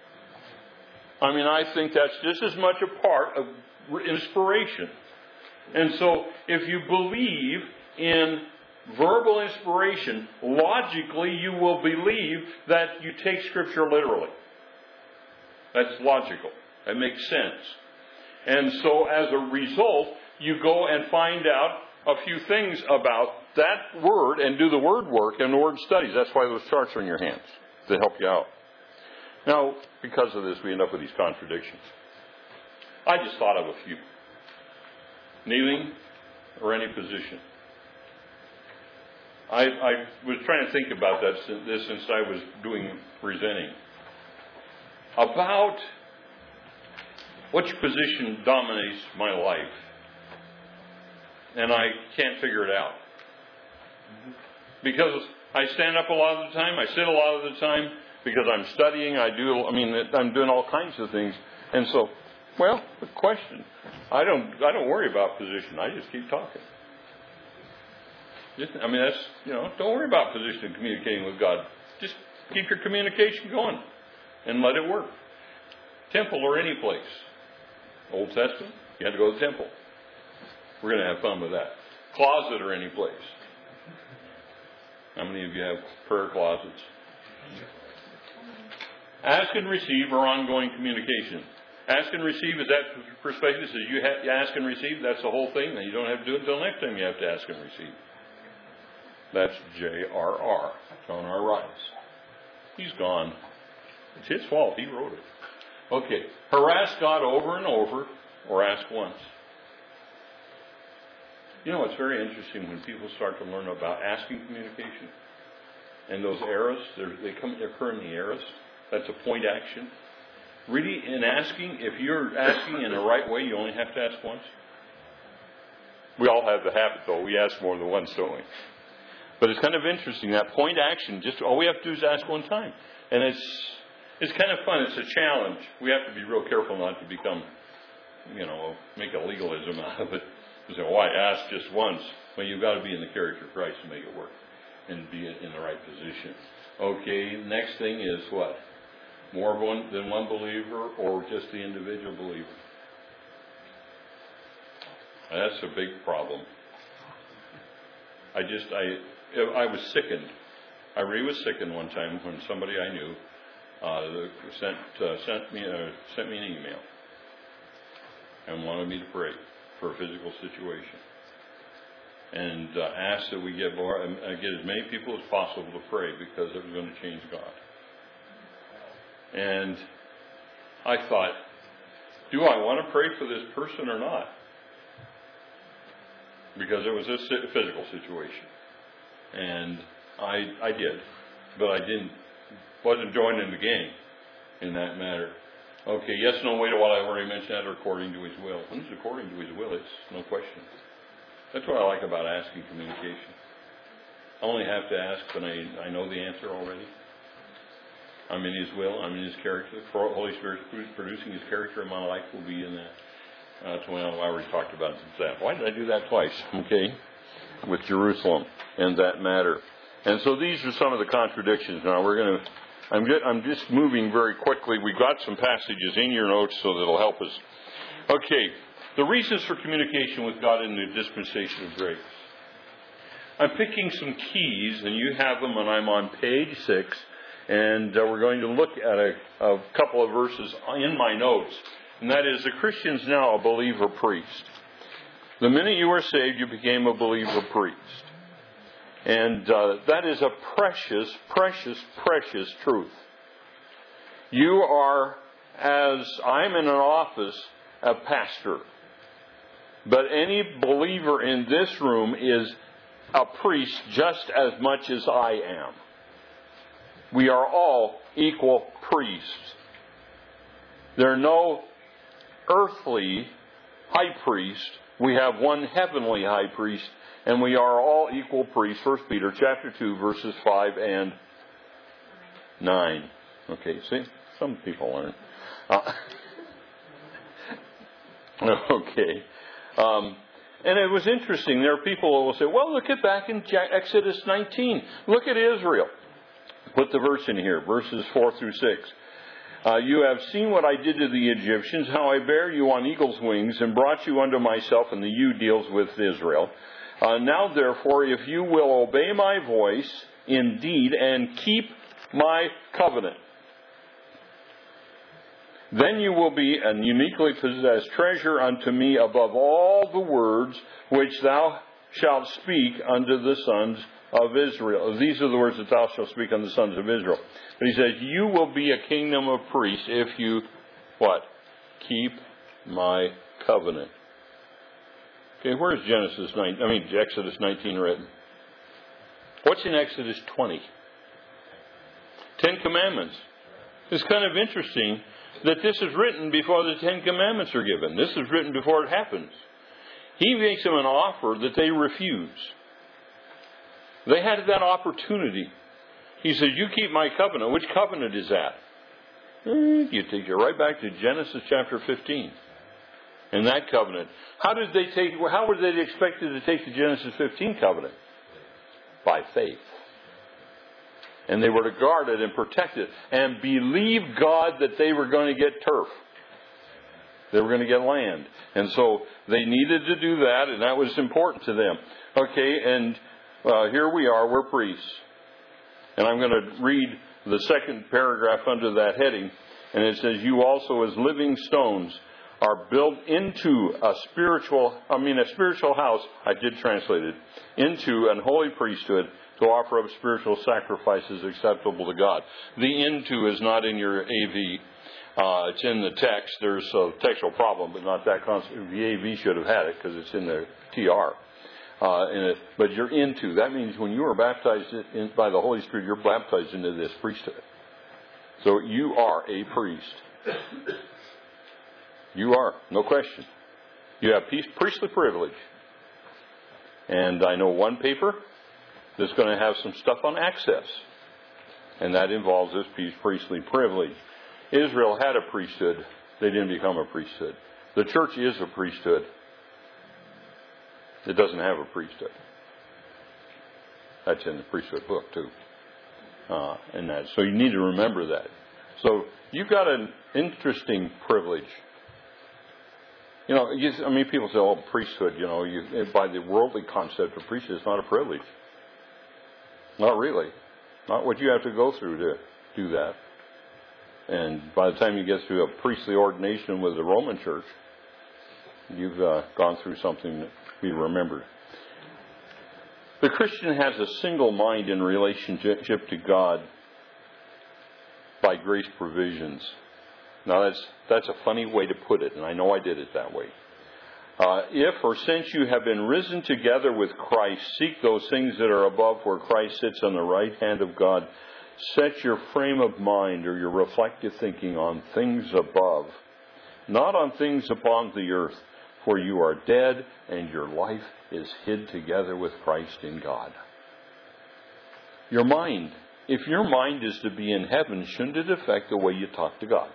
I think that's just as much a part of inspiration. And so if you believe in verbal inspiration, logically you will believe that you take Scripture literally. That's logical. That makes sense. And so as a result, you go and find out a few things about that word and do the word work and the word studies. That's why those charts are in your hands, to help you out. Now, because of this, we end up with these contradictions. I just thought of a few. Kneeling or any position. I was trying to think about this since I was doing presenting. About which position dominates my life. And I can't figure it out. Because I stand up a lot of the time, I sit a lot of the time, because I'm studying, I'm doing all kinds of things. And so, well, the question, I don't worry about position, I just keep talking. Don't worry about position in communicating with God. Just keep your communication going and let it work. Temple or any place. Old Testament, you had to go to the temple. We're going to have fun with that. Closet or any place. How many of you have prayer closets? Ask and receive are ongoing communication. Ask and receive, is that perspective? Says you ask and receive, that's the whole thing. Then you don't have to do it until next time you have to ask and receive. That's J.R.R. John R. Rice. He's gone. It's his fault. He wrote it. Okay. Harass God over and over or ask once. You know, it's very interesting when people start to learn about asking communication. And those eras, they occur in the eras. That's a point action. Really, in asking, if you're asking in the right way, you only have to ask once. We all have the habit, though. We ask more than once, don't we? But it's kind of interesting, that point action, just all we have to do is ask one time. And it's kind of fun. It's a challenge. We have to be real careful not to become, make a legalism out of it. You say, I asked just once. Well, you've got to be in the character of Christ to make it work and be in the right position. Okay, next thing is what? More than one believer or just the individual believer? That's a big problem. I was sickened. I really was sickened one time when somebody I knew sent me an email and wanted me to pray for a physical situation, and asked that we get as many people as possible to pray because it was going to change God. And I thought, do I want to pray for this person or not? Because it was a physical situation. And I did. But wasn't joining the game in that matter. Okay, yes, no, wait a while, I already mentioned that, according to His will. When it's according to His will, it's no question. That's what I like about asking communication. I only have to ask when I know the answer already. I'm in His will, I'm in His character. The Holy Spirit producing His character in my life will be in that. That's when I already talked about that. Why did I do that twice? Okay, with Jerusalem and that matter. And so these are some of the contradictions. Now I'm just moving very quickly. We've got some passages in your notes so that'll help us. Okay, the reasons for communication with God in the dispensation of grace. I'm picking some keys, and you have them, and I'm on page 6. And we're going to look at a couple of verses in my notes. And that is, the Christian's now a believer priest. The minute you were saved, you became a believer priest. And that is a precious, precious, precious truth. You are, as I'm in an office, a pastor. But any believer in this room is a priest just as much as I am. We are all equal priests. There are no earthly high priest. We have one heavenly high priest, and we are all equal priests. 1 Peter chapter 2, verses 5 and 9. Okay, see? Some people learn. Okay. And it was interesting. There are people who will say, well, look at back in Exodus 19. Look at Israel. Put the verse in here, verses 4 through 6. You have seen what I did to the Egyptians, how I bare you on eagle's wings and brought you unto myself, and the you deals with Israel. Now therefore, if you will obey my voice indeed and keep my covenant, then you will be an uniquely possessed treasure unto me above all the words which thou shalt speak unto the sons of Israel. These are the words that thou shalt speak unto the sons of Israel. But he says, you will be a kingdom of priests if you, what? Keep my covenant. Okay, where's Exodus 19 written? What's in Exodus 20? 10 Commandments. It's kind of interesting that this is written before the 10 Commandments are given. This is written before it happens. He makes them an offer that they refuse. They had that opportunity. He says, you keep my covenant. Which covenant is that? You take it right back to Genesis chapter 15. And that covenant. How were they expected to take the Genesis 15 covenant? By faith. And they were to guard it and protect it and believe God that they were going to get turf. They were going to get land. And so they needed to do that, and that was important to them. Okay, and here we are, we're priests. And I'm going to read the second paragraph under that heading. And it says, you also as living stones are built into a spiritual house, I did translate it, into an holy priesthood to offer up spiritual sacrifices acceptable to God. The into is not in your AV. It's in the text. There's a textual problem, but not that concept. The AV should have had it because it's in the TR. But you're into. That means when you are baptized by the Holy Spirit, you're baptized into this priesthood. So you are a priest. You are, no question. You have priestly privilege. And I know one paper that's going to have some stuff on access. And that involves this priestly privilege. Israel had a priesthood. They didn't become a priesthood. The church is a priesthood. It doesn't have a priesthood. That's in the priesthood book too. So you need to remember that. So you've got an interesting privilege. People say, priesthood, by the worldly concept of priesthood, it's not a privilege. Not really. Not what you have to go through to do that. And by the time you get through a priestly ordination with the Roman Church, you've gone through something that we remembered. The Christian has a single mind in relationship to God by grace provisions. Now that's a funny way to put it, and I know I did it that way. If or since you have been risen together with Christ, seek those things that are above where Christ sits on the right hand of God. Set your frame of mind or your reflective thinking on things above, not on things upon the earth, for you are dead and your life is hid together with Christ in God. Your mind. If your mind is to be in heaven, shouldn't it affect the way you talk to God?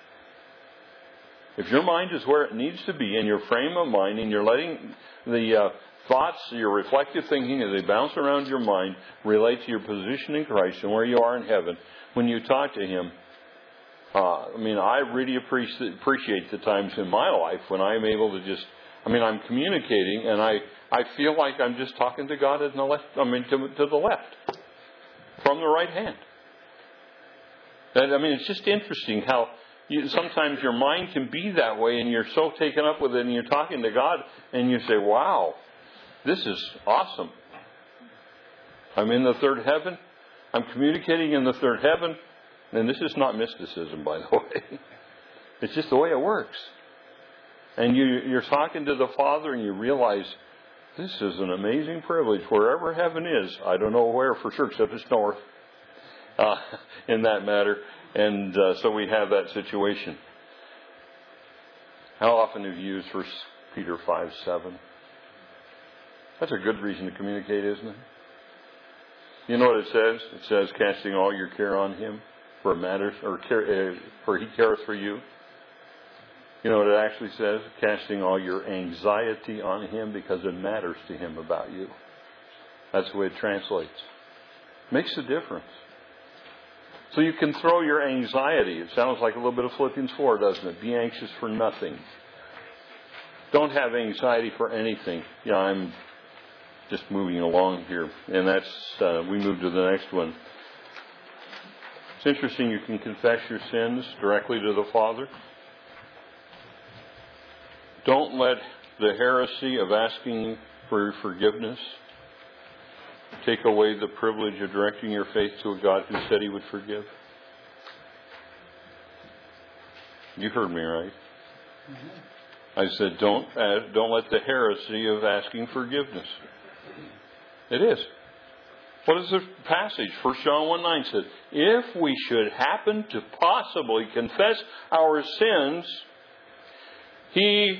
If your mind is where it needs to be in your frame of mind and you're letting the thoughts, your reflective thinking as they bounce around your mind relate to your position in Christ and where you are in heaven, when you talk to Him, I really appreciate the times in my life when I'm able to I'm communicating and I feel like I'm just talking to God to the left, from the right hand. And, it's just interesting how sometimes your mind can be that way and you're so taken up with it and you're talking to God and you say, wow, this is awesome. I'm in the third heaven. I'm communicating in the third heaven. And this is not mysticism, by the way. It's just the way it works. And you're talking to the Father and you realize this is an amazing privilege. Wherever heaven is, I don't know where for sure, except it's north in that matter. And so we have that situation. How often have you used 1 Peter 5:7? That's a good reason to communicate, isn't it? You know what it says? It says, casting all your care on Him, for it matters, for He careth for you. You know what it actually says? Casting all your anxiety on Him because it matters to Him about you. That's the way it translates. Makes a difference. So you can throw your anxiety. It sounds like a little bit of Philippians 4, doesn't it? Be anxious for nothing. Don't have anxiety for anything. just moving along here. And that's, we move to the next one. It's interesting, you can confess your sins directly to the Father. Don't let the heresy of asking for forgiveness take away the privilege of directing your faith to a God who said He would forgive. You heard me right. Mm-hmm. I said, don't let the heresy of asking forgiveness. It is. What is the passage? 1 John 1:9 says, if we should happen to possibly confess our sins, He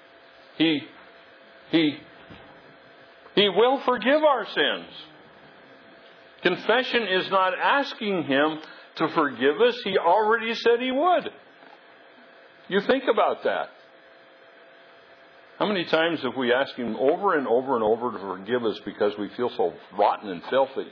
will forgive our sins. Confession is not asking Him to forgive us. He already said He would. You think about that. How many times have we asked Him over and over and over to forgive us because we feel so rotten and filthy?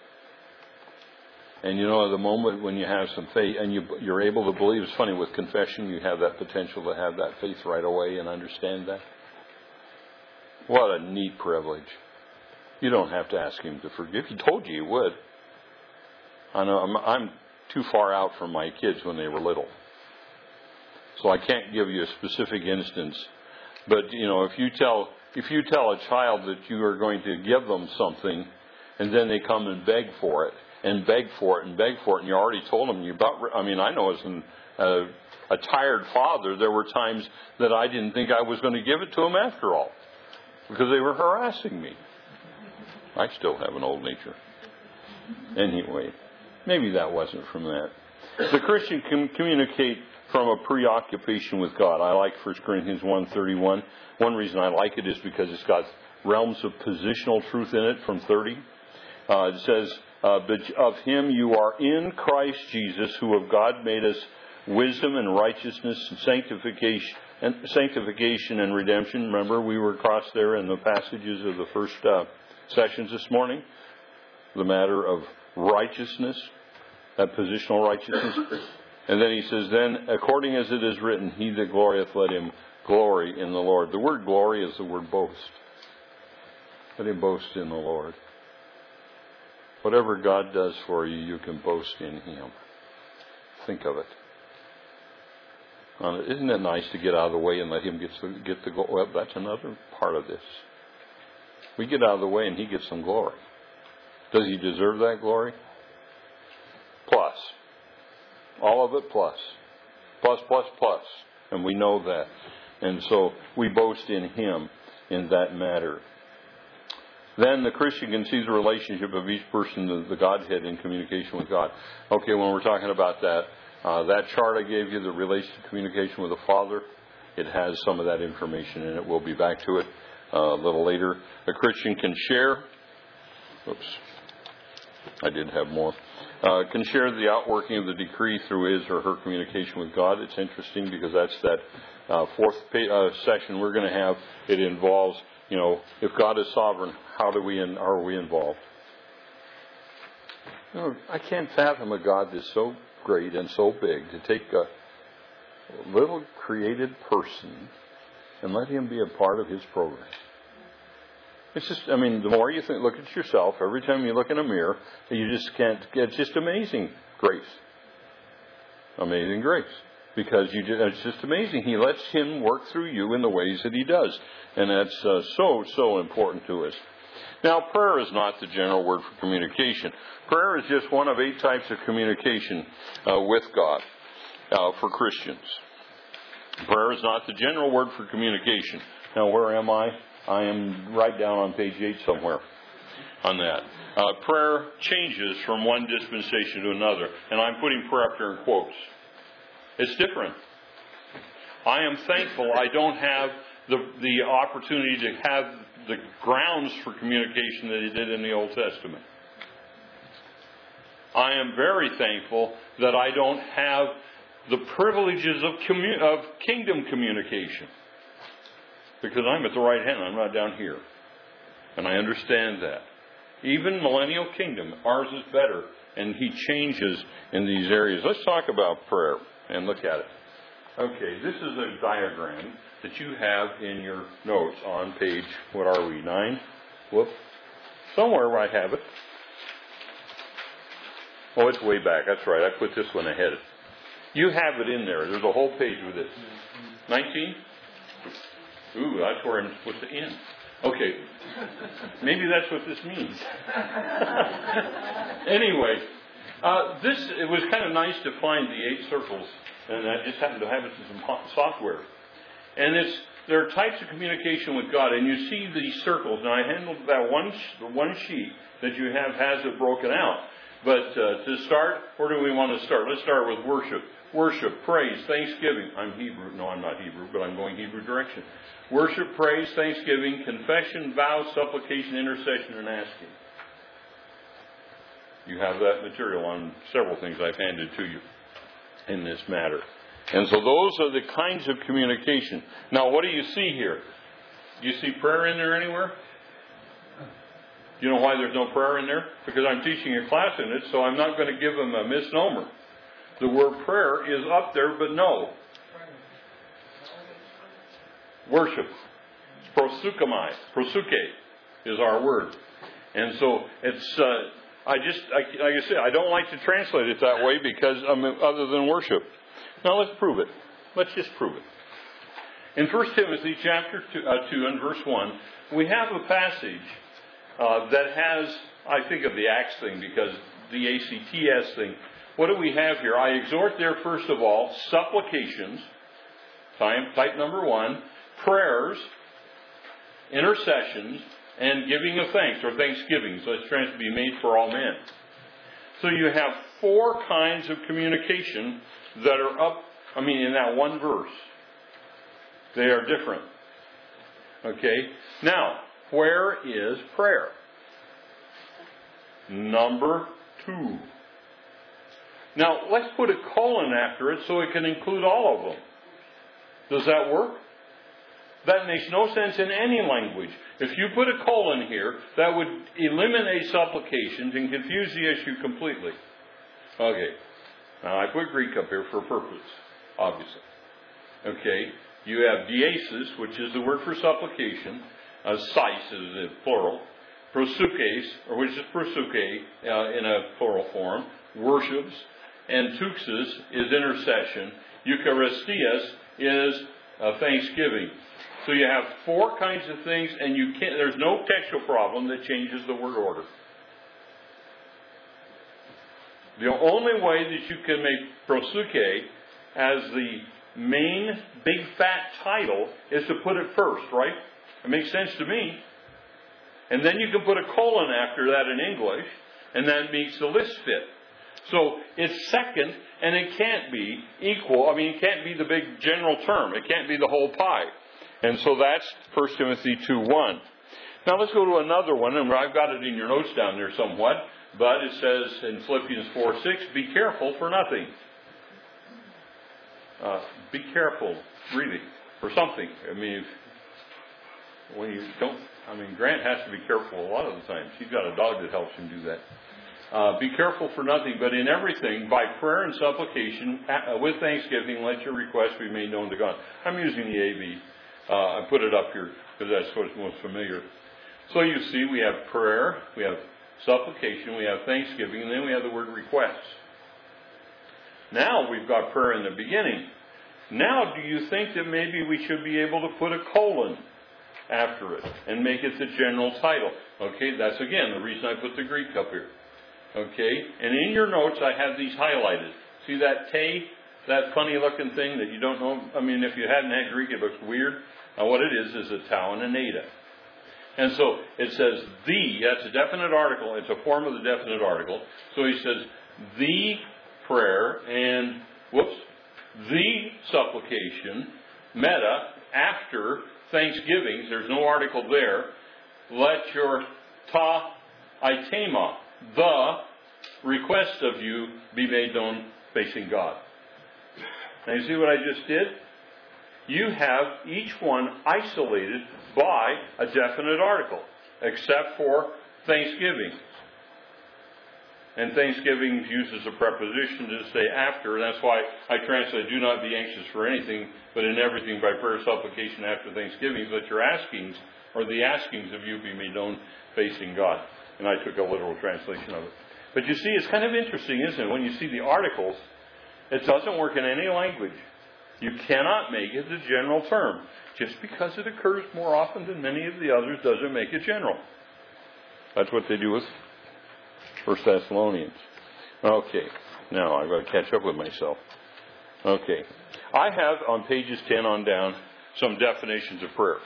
And the moment when you have some faith and you're able to believe, it's funny, with confession you have that potential to have that faith right away and understand that. What a neat privilege. You don't have to ask Him to forgive. He told you He would. I know I'm too far out from my kids when they were little. So I can't give you a specific instance. But, if you tell a child that you are going to give them something and then they come and beg for it and beg for it and beg for it and you already told them I know as a tired father, there were times that I didn't think I was going to give it to them after all because they were harassing me. I still have an old nature. Anyway, maybe that wasn't from that. The Christian can communicate from a preoccupation with God. I like 1 Corinthians 1:31. One reason I like it is because it's got realms of positional truth in it from 30. It says, but of Him you are in Christ Jesus, who of God made us wisdom and righteousness and sanctification and redemption. Remember, we were across there in the passages of the first sessions this morning. The matter of righteousness, that positional righteousness. And then he says, then, according as it is written, he that glorieth, let him glory in the Lord. The word glory is the word boast. Let him boast in the Lord. Whatever God does for you, you can boast in Him. Think of it. Isn't it nice to get out of the way and let Him get the glory? Well, that's another part of this. We get out of the way and He gets some glory. Does He deserve that glory? Plus. All of it plus. Plus, plus, plus. And we know that. And so we boast in Him in that matter. Then the Christian can see the relationship of each person, the Godhead, in communication with God. Okay, when we're talking about that, that chart I gave you, the relation to communication with the Father, it has some of that information in it. We'll be back to it a little later. A Christian can share. Oops. I did have more. Can share the outworking of the decree through his or her communication with God. It's interesting because that's that fourth session we're going to have. It involves, if God is sovereign, how are we involved? I can't fathom a God that's so great and so big to take a little created person and let Him be a part of His program. It's just, the more you look at yourself, every time you look in a mirror, you just can't, it's just amazing grace. Amazing grace. Because it's just amazing. He lets Him work through you in the ways that He does. And that's so important to us. Now, prayer is not the general word for communication. Prayer is just one of 8 types of communication with God for Christians. Prayer is not the general word for communication. Now, where am I? I am right down on page 8 somewhere on that. Prayer changes from one dispensation to another. And I'm putting prayer up here in quotes. It's different. I am thankful I don't have the opportunity to have the grounds for communication that He did in the Old Testament. I am very thankful that I don't have the privileges of kingdom communication. Because I'm at the right hand, I'm not down here. And I understand that. Even millennial kingdom, ours is better. And He changes in these areas. Let's talk about prayer and look at it. Okay, this is a diagram that you have in your notes on page, 9? Whoop. Somewhere where I have it. Oh, it's way back. That's right. I put this one ahead. You have it in there. There's a whole page with it. 19? Ooh, that's where I'm supposed to end. Okay. Maybe that's what this means. Anyway, it was kind of nice to find the 8 circles, and I just happened to have it in some software. And there are types of communication with God, and you see these circles. Now, I handled that one sheet that you have has it broken out. But to start, where do we want to start? Let's start with worship. Worship, praise, thanksgiving. I'm Hebrew. No, I'm not Hebrew, but I'm going Hebrew direction. Worship, praise, thanksgiving, confession, vow, supplication, intercession, and asking. You have that material on several things I've handed to you in this matter. And so those are the kinds of communication. Now, what do you see here? Do you see prayer in there anywhere? Do you know why there's no prayer in there? Because I'm teaching a class in it, so I'm not going to give them a misnomer. The word prayer is up there, but no. Worship. Prosukamai. Prosuke is our word. And so it's, like I said, I don't like to translate it that way because other than worship. Now let's prove it. Let's just prove it. In 1 Timothy chapter 2 and verse 1, we have a passage that has, I think of the Acts thing because the ACTS thing. What do we have here? I exhort there, first of all, supplications, type number 1, prayers, intercessions, and giving of thanks, or thanksgiving. So it's trying to be made for all men. So you have 4 kinds of communication that are in that one verse. They are different. Okay? Now, where is prayer? Number 2. Now, let's put a colon after it so it can include all of them. Does that work? That makes no sense in any language. If you put a colon here, that would eliminate supplications and confuse the issue completely. Okay. Now, I put Greek up here for a purpose, obviously. Okay. You have diesis, which is the word for supplication. Sais is the plural. Prosukes, which is prosuke in a plural form. Worships. And tuxes is intercession. Eucharistias is thanksgiving. So you have 4 kinds of things, and there's no textual problem that changes the word order. The only way that you can make prosuke as the main big fat title is to put it first, right? It makes sense to me. And then you can put a colon after that in English, and that makes the list fit. So it's second, and it can't be equal. It can't be the big general term. It can't be the whole pie. And so that's 1 Timothy 2:1. Now let's go to another one, and I've got it in your notes down there somewhat. But it says in Philippians 4:6, be careful for nothing. Be careful, really, for something. When you don't, Grant has to be careful a lot of the times. He's got a dog that helps him do that. Be careful for nothing, but in everything, by prayer and supplication, with thanksgiving, let your requests be made known to God. I'm using the AV. I put it up here because that's what's most familiar. So you see, we have prayer, we have supplication, we have thanksgiving, and then we have the word request. Now we've got prayer in the beginning. Now, do you think that maybe we should be able to put a colon after it and make it the general title? Okay, that's again the reason I put the Greek up here. Okay, and in your notes I have these highlighted. See that te, that funny looking thing that you don't know? If you hadn't had Greek, it looks weird. Now what it is a tau and an eta. And so it says that's a definite article. It's a form of the definite article. So he says the prayer and, the supplication, meta, after thanksgivings. There's no article there. Let your ta itema, the request of you, be made known facing God. Now you see what I just did? You have each one isolated by a definite article, except for thanksgiving. And Thanksgiving uses a preposition to say after, and that's why I translate, do not be anxious for anything, but in everything by prayer, supplication after Thanksgiving, let your askings, or the askings of you be made known facing God. And I took a literal translation of it. But you see, it's kind of interesting, isn't it? When you see the articles, it doesn't work in any language. You cannot make it a general term. Just because it occurs more often than many of the others doesn't make it general. That's what they do with 1 Thessalonians. Okay, now I've got to catch up with myself. Okay, I have on pages 10 on down some definitions of prayer.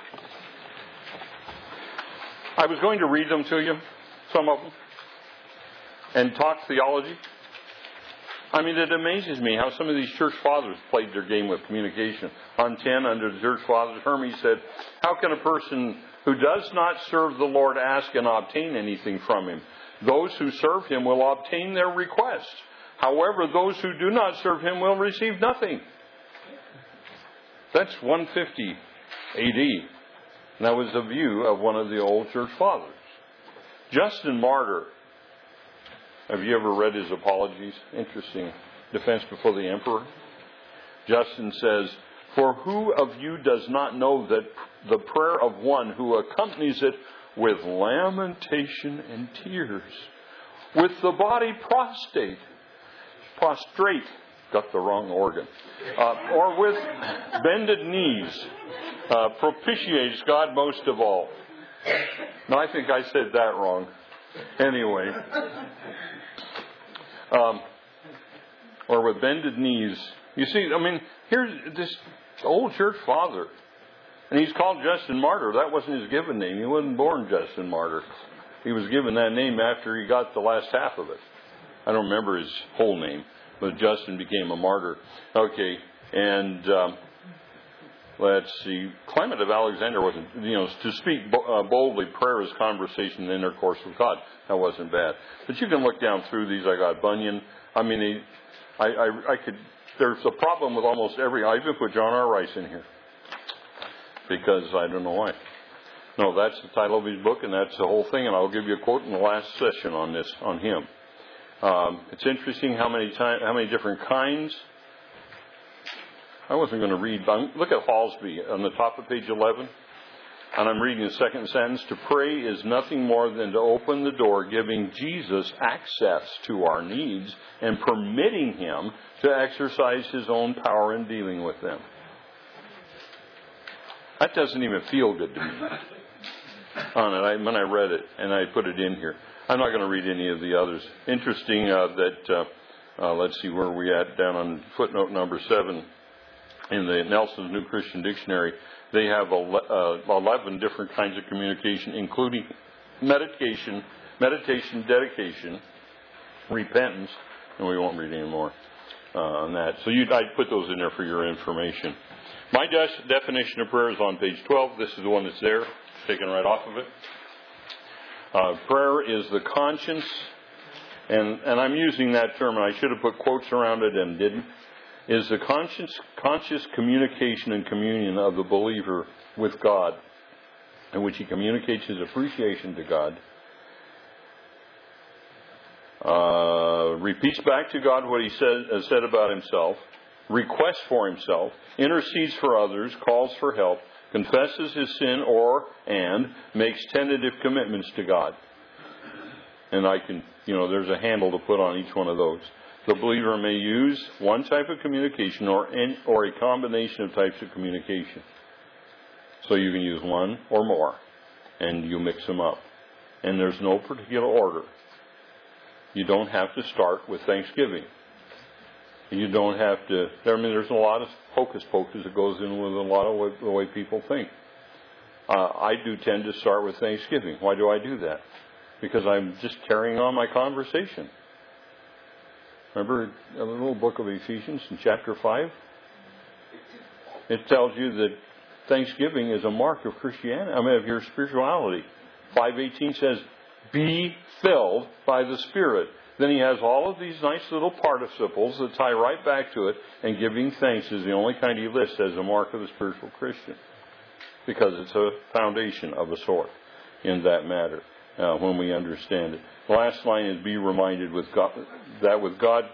I was going to read them to you, some of them, and talk theology. I mean, it amazes me how some of these church fathers played their game with communication. On 10, under the church fathers, Hermes said, how can a person who does not serve the Lord ask and obtain anything from Him? Those who serve Him will obtain their request. However, those who do not serve Him will receive nothing. That's 150 AD. And that was the view of one of the old church fathers. Justin Martyr. Have you ever read his apologies? Interesting. Defense before the emperor. Justin says, for who of you does not know that the prayer of one who accompanies it with lamentation and tears, with the body prostrate, got the wrong organ, or with bended knees, propitiates God most of all. No, I think I said that wrong. Anyway, or with bended knees. You see, I mean, here's this old church father, and he's called Justin Martyr. That wasn't his given name. He wasn't born Justin Martyr. He was given that name after he got the last half of it. I don't remember his whole name, but Justin became a martyr. Okay, and let's see. Clement of Alexander wasn't, to speak boldly, prayer is conversation and intercourse with God. That wasn't bad. But you can look down through these. I got Bunyan. I mean, I could. There's a problem with almost every. I even put John R. Rice in here because I don't know why. No, that's the title of his book, and that's the whole thing. And I'll give you a quote in the last session on this, on him. It's interesting how many different kinds. I wasn't going to read. Look at Halsby on the top of page 11. And I'm reading the second sentence. To pray is nothing more than to open the door, giving Jesus access to our needs and permitting Him to exercise His own power in dealing with them. That doesn't even feel good to me. When I read it, and I put it in here. I'm not going to read any of the others. Interesting that, let's see where we at, down on footnote number 7 in the Nelson's New Christian Dictionary. They have 11 different kinds of communication, including meditation, dedication, repentance, and we won't read any more on that. So I'd put those in there for your information. My definition of prayer is on page 12. This is the one that's there, taken right off of it. Prayer is the conscience, and I'm using that term, and I should have put quotes around it and didn't, is the conscious communication and communion of the believer with God, in which he communicates his appreciation to God, repeats back to God what he has said about himself, requests for himself, intercedes for others, calls for help, confesses his sin and makes tentative commitments to God. And there's a handle to put on each one of those. The believer may use one type of communication or a combination of types of communication. So you can use one or more, and you mix them up. And there's no particular order. You don't have to start with Thanksgiving. You don't have to. There's a lot of hocus pocus that goes in with a lot of the way people think. I do tend to start with Thanksgiving. Why do I do that? Because I'm just carrying on my conversation. Remember a little book of Ephesians in chapter 5? It tells you that Thanksgiving is a mark of Christianity. Of your spirituality. 5:18 says, "Be filled by the Spirit." Then he has all of these nice little participles that tie right back to it, and giving thanks is the only kind he lists as a mark of the spiritual Christian, because it's a foundation of a sort in that matter. when we understand it. The last line is be reminded with God, that with God,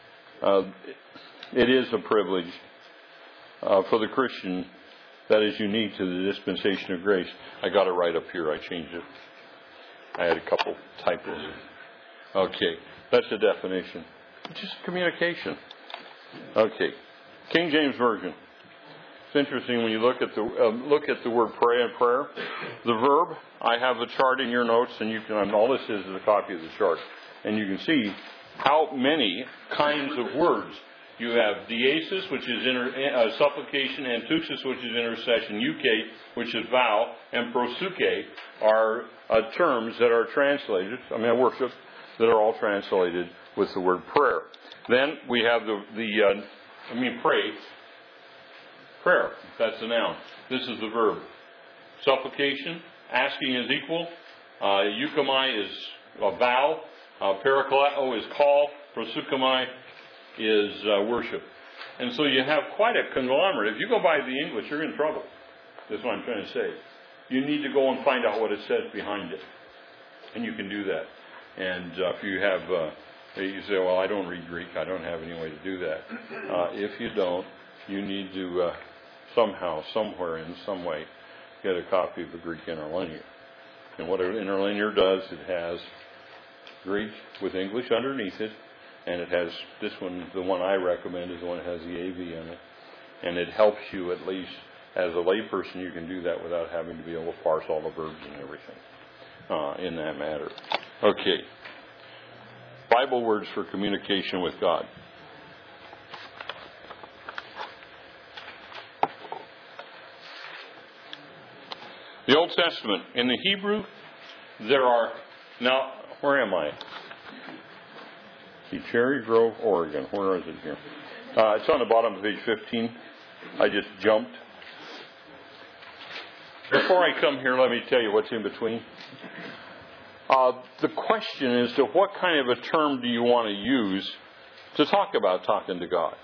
it is a privilege for the Christian that is unique to the dispensation of grace. I got it right up here. I changed it. I had a couple typos. Okay, that's the definition. Just communication. Okay, King James Version. It's interesting when you look at the word pray and prayer. The verb, I have a chart in your notes, and you can. All this is a copy of the chart, and you can see how many kinds of words. You have diesis, which is supplication, antuxis, which is intercession, euche, which is vow, and prosuke are terms that are translated. Worship that are all translated with the word prayer. Then we have pray. Prayer, that's the noun. This is the verb. Supplication, asking is equal. Euchomai is a vow. Parakaleo is call. Prosukomai is worship. And so you have quite a conglomerate. If you go by the English, you're in trouble. That's what I'm trying to say. You need to go and find out what it says behind it. And you can do that. And if you have, you say, well, I don't read Greek. I don't have any way to do that. If you don't, you need to somehow, somewhere, in some way, get a copy of the Greek interlinear. And what an interlinear does, it has Greek with English underneath it, and it has this one, the one I recommend is the one that has the AV in it. And it helps you, at least as a layperson, you can do that without having to be able to parse all the verbs and everything in that matter. Okay. Bible words for communication with God. The Old Testament. In the Hebrew, there are... Now, where am I? See, Cherry Grove, Oregon. Where is it here? It's on the bottom of page 15. I just jumped. Before I come here, let me tell you what's in between. The question is to what kind of a term do you want to use to talk about talking to God?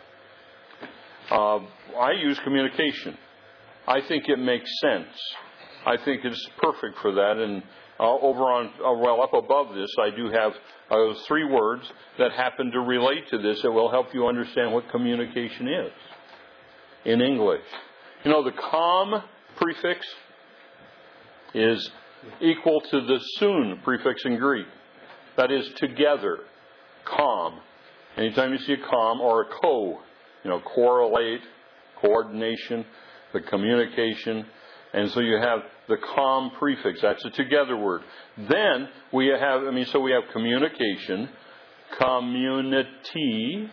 I use communication. I think it makes sense. I think it's perfect for that. And up above this, I do have 3 words that happen to relate to this that will help you understand what communication is in English. You know, the com prefix is equal to the soon prefix in Greek. That is together. Com. Anytime you see a com or a co, correlate, coordination, the communication. And so you have the com prefix. That's a together word. Then we have, we have communication, community,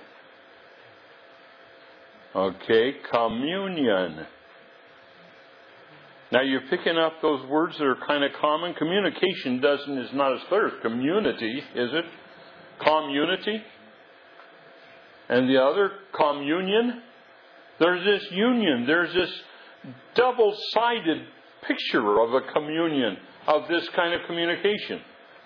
communion. Now you're picking up those words that are kind of common. Communication is not as clear as community, is it? Community. And the other, communion. There's this union. There's this double-sided picture of a communion, of this kind of communication.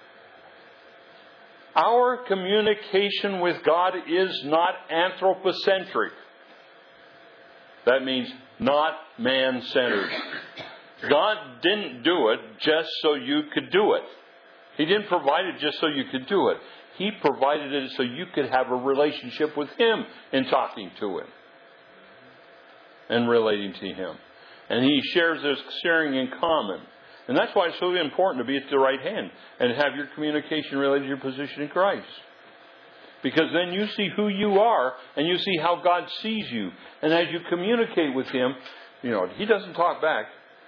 Our communication with God is not anthropocentric. That means not man-centered. God didn't do it just so you could do it. He didn't provide it just so you could do it. He provided it so you could have a relationship with Him in talking to Him and relating to Him. And He shares this sharing in common. And that's why it's so important to be at the right hand and have your communication related to your position in Christ. Because then you see who you are and you see how God sees you. And as you communicate with Him, He doesn't talk back.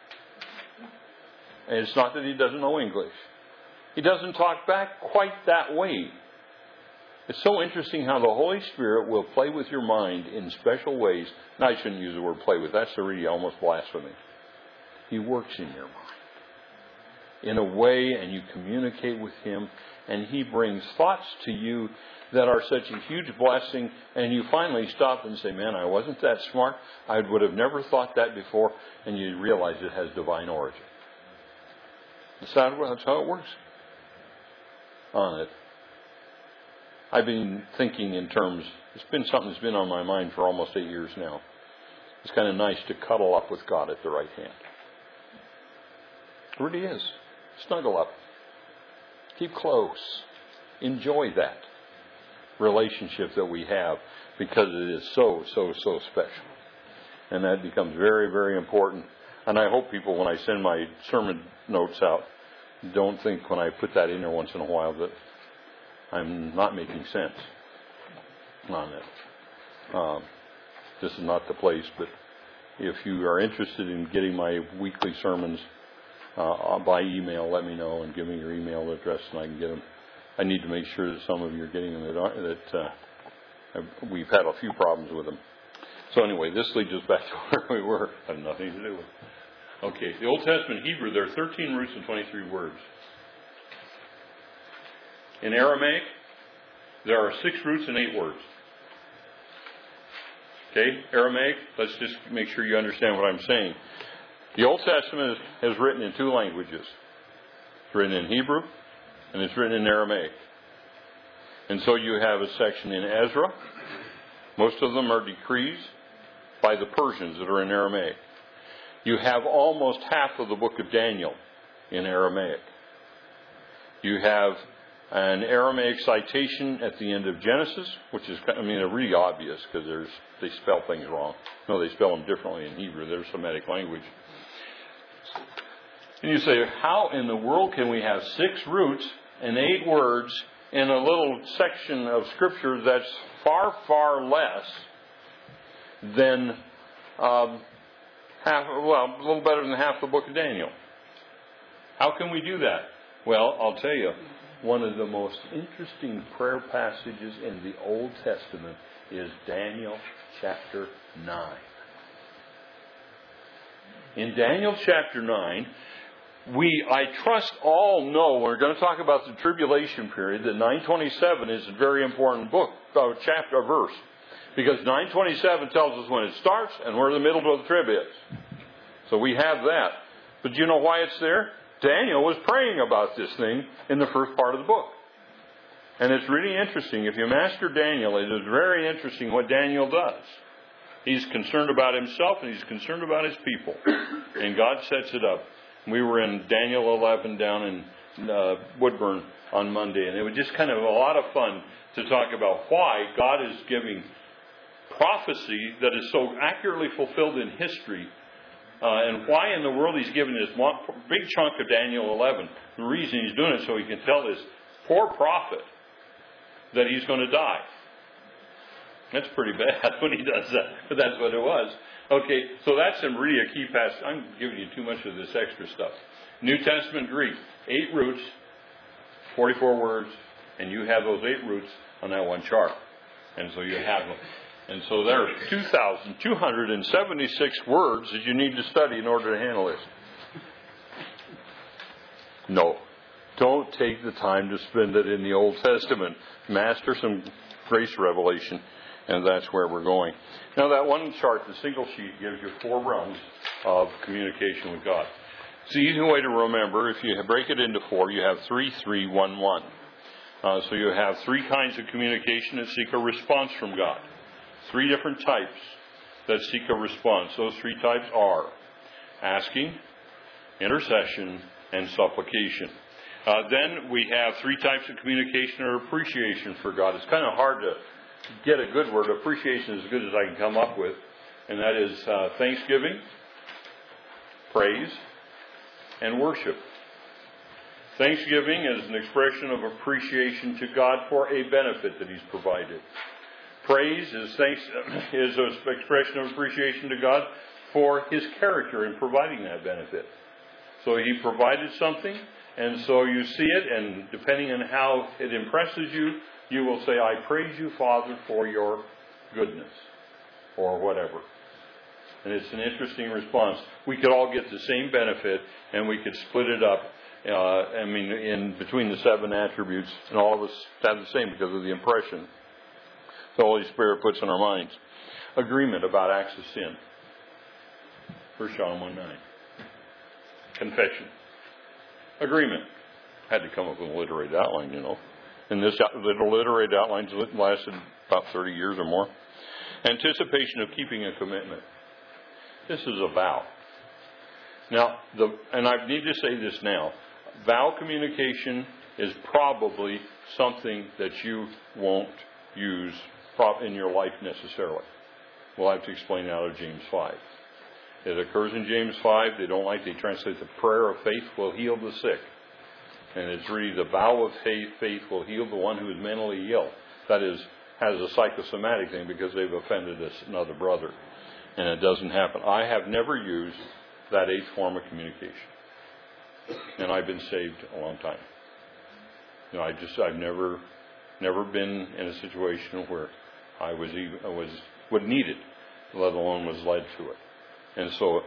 And it's not that He doesn't know English. He doesn't talk back quite that way. It's so interesting how the Holy Spirit will play with your mind in special ways. Now, I shouldn't use the word play with. That's already almost blasphemy. He works in your mind in a way, and you communicate with Him, and He brings thoughts to you that are such a huge blessing, and you finally stop and say, man, I wasn't that smart. I would have never thought that before, and you realize it has divine origin. That's how it works on it. I've been thinking in terms, it's been something that's been on my mind for almost 8 years now. It's kind of nice to cuddle up with God at the right hand. It really is. Snuggle up. Keep close. Enjoy that relationship that we have, because it is so, so, so special. And that becomes very, very important. And I hope people, when I send my sermon notes out, don't think when I put that in there once in a while that I'm not making sense on it. This is not the place, but if you are interested in getting my weekly sermons by email, let me know and give me your email address and I can get them. I need to make sure that some of you are getting them, we've had a few problems with them. So anyway, this leads us back to where we were. Had nothing to do with it. Okay, the Old Testament Hebrew, there are 13 roots and 23 words. In Aramaic, there are 6 roots and 8 words. Okay, Aramaic, let's just make sure you understand what I'm saying. The Old Testament is written in 2 languages. It's written in Hebrew and it's written in Aramaic. And so you have a section in Ezra. Most of them are decrees by the Persians that are in Aramaic. You have almost half of the book of Daniel in Aramaic. You have an Aramaic citation at the end of Genesis, which is, really obvious because they spell things wrong. No, they spell them differently in Hebrew. They're Semitic language. And you say, how in the world can we have 6 roots and 8 words in a little section of Scripture that's far, far less than a little better than half the book of Daniel? How can we do that? Well, I'll tell you, one of the most interesting prayer passages in the Old Testament is Daniel chapter 9. In Daniel chapter 9, I trust all know, we're going to talk about the tribulation period, that 927 is a very important book, chapter, verse. Because 927 tells us when it starts and where the middle of the trib is. So we have that. But you know why it's there? Daniel was praying about this thing in the first part of the book. And it's really interesting. If you master Daniel, it is very interesting what Daniel does. He's concerned about himself and he's concerned about his people. And God sets it up. We were in Daniel 11 down in Woodburn on Monday, and it was just kind of a lot of fun to talk about why God is giving prophecy that is so accurately fulfilled in history, and why in the world He's given this big chunk of Daniel 11. The reason He's doing it so He can tell this poor prophet that he's going to die. That's pretty bad when He does that, but that's what it was. Okay, so that's really a key passage. I'm giving you too much of this extra stuff. New Testament Greek, 8 roots, 44 words, and you have those 8 roots on that one chart. And so you have them. And so there are 2,276 words that you need to study in order to handle this. No, don't take the time to spend it in the Old Testament. Master some grace revelation. And that's where we're going. Now that one chart, the single sheet, gives you 4 realms of communication with God. It's the easy way to remember. If you break it into 4, you have 3, 3, 1, 1. So you have 3 kinds of communication that seek a response from God. 3 different types that seek a response. Those 3 types are asking, intercession, and supplication. Then we have 3 types of communication or appreciation for God. It's kind of hard to get a good word. Appreciation is as good as I can come up with. And that is thanksgiving, praise, and worship. Thanksgiving is an expression of appreciation to God for a benefit that He's provided. Praise is an expression of appreciation to God for His character in providing that benefit. So He provided something, and so you see it, and depending on how it impresses you, you will say, I praise you, Father, for your goodness, or whatever. And it's an interesting response. We could all get the same benefit, and we could split it up, in between the 7 attributes, and all of us have the same because of the impression the Holy Spirit puts in our minds. Agreement about acts of sin. 1 John 1:9. Confession. Agreement. Had to come up with a literary outline, you know. And this little literary outline lasted about 30 years or more. Anticipation of keeping a commitment. This is a vow. Now, and I need to say this now. Vow communication is probably something that you won't use in your life necessarily. We'll have to explain out of James 5. It occurs in James 5. They translate the prayer of faith will heal the sick. And it's really the vow of faith will heal the one who is mentally ill. That is, has a psychosomatic thing because they've offended another brother. And it doesn't happen. I have never used that eighth form of communication. And I've been saved a long time. I've never been in a situation where I would need it, let alone was led to it. And so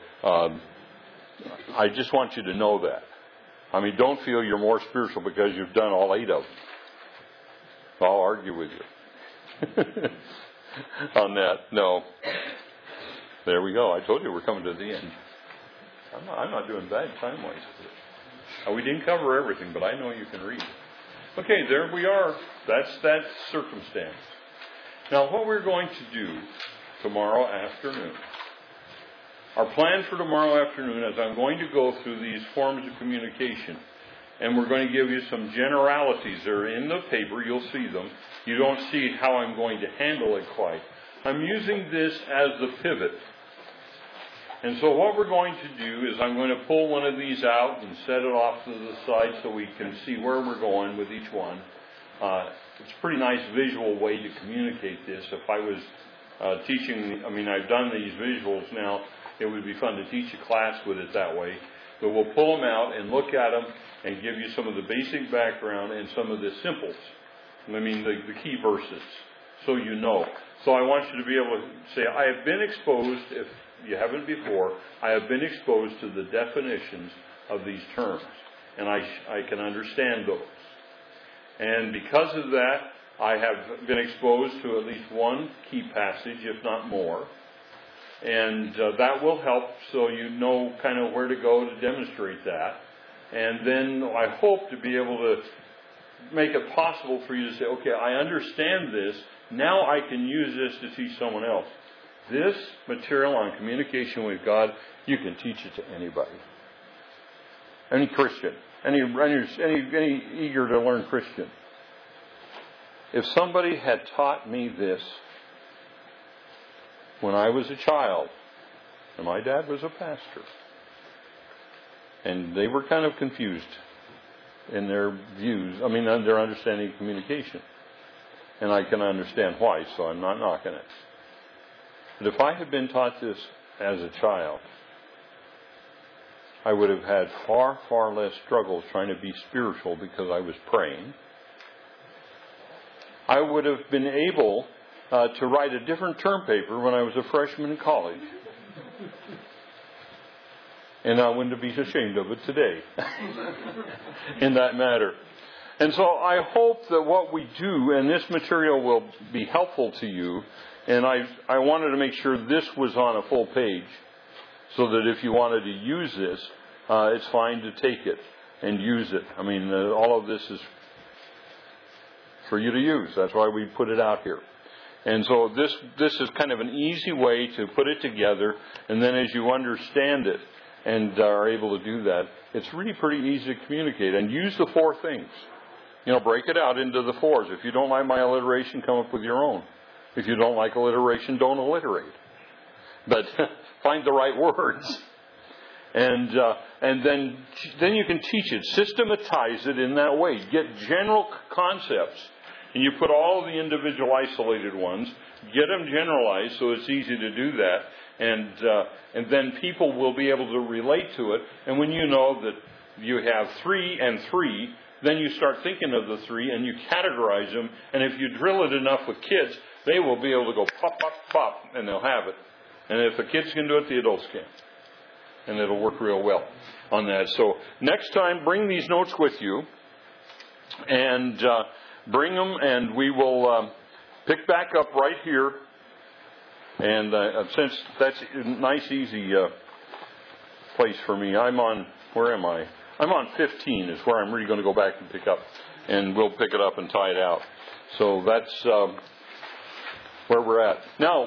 I just want you to know that. I mean, don't feel you're more spiritual because you've done all 8 of them. I'll argue with you on that. No. There we go. I told you we're coming to the end. I'm not doing bad time-wise. We didn't cover everything, but I know you can read. Okay, there we are. That's that circumstance. Now, what we're going to do tomorrow afternoon, our plan for tomorrow afternoon is I'm going to go through these forms of communication, and we're going to give you some generalities. They're in the paper. You'll see them. You don't see how I'm going to handle it quite. I'm using this as the pivot. And so what we're going to do is I'm going to pull one of these out and set it off to the side so we can see where we're going with each one. It's a pretty nice visual way to communicate this. If I was teaching, I've done these visuals now. It would be fun to teach a class with it that way. But we'll pull them out and look at them and give you some of the basic background and some of the simples. The key verses, so you know. So I want you to be able to say, I have been exposed, if you haven't before, I have been exposed to the definitions of these terms. And I can understand those. And because of that, I have been exposed to at least one key passage, if not more. And that will help so you know kind of where to go to demonstrate that. And then I hope to be able to make it possible for you to say, okay, I understand this. Now I can use this to teach someone else. This material on communication with God, you can teach it to anybody. Any Christian. Any eager to learn Christian. If somebody had taught me this when I was a child, and my dad was a pastor, and they were kind of confused in their views, their understanding of communication. And I can understand why, so I'm not knocking it. But if I had been taught this as a child, I would have had far, far less struggles trying to be spiritual because I was praying. I would have been able to write a different term paper when I was a freshman in college. And I wouldn't be ashamed of it today in that matter. And so I hope that what we do, and this material will be helpful to you, and I wanted to make sure this was on a full page so that if you wanted to use this, it's fine to take it and use it. All of this is for you to use. That's why we put it out here. And so this is kind of an easy way to put it together, and then as you understand it and are able to do that, it's really pretty easy to communicate. And use the 4 things. Break it out into the 4s. If you don't like my alliteration, come up with your own. If you don't like alliteration, don't alliterate. But find the right words. And then you can teach it. Systematize it in that way. Get general concepts. And you put all of the individual isolated ones. Get them generalized so it's easy to do that. And then people will be able to relate to it. And when you know that you have 3 and 3, then you start thinking of the 3 and you categorize them. And if you drill it enough with kids, they will be able to go pop, pop, pop, and they'll have it. And if the kids can do it, the adults can. And it'll work real well on that. So next time, bring these notes with you. And bring them, and we will pick back up right here. And since that's a nice, easy place for me, where am I? I'm on 15 is where I'm really going to go back and pick up. And we'll pick it up and tie it out. So that's where we're at. Now,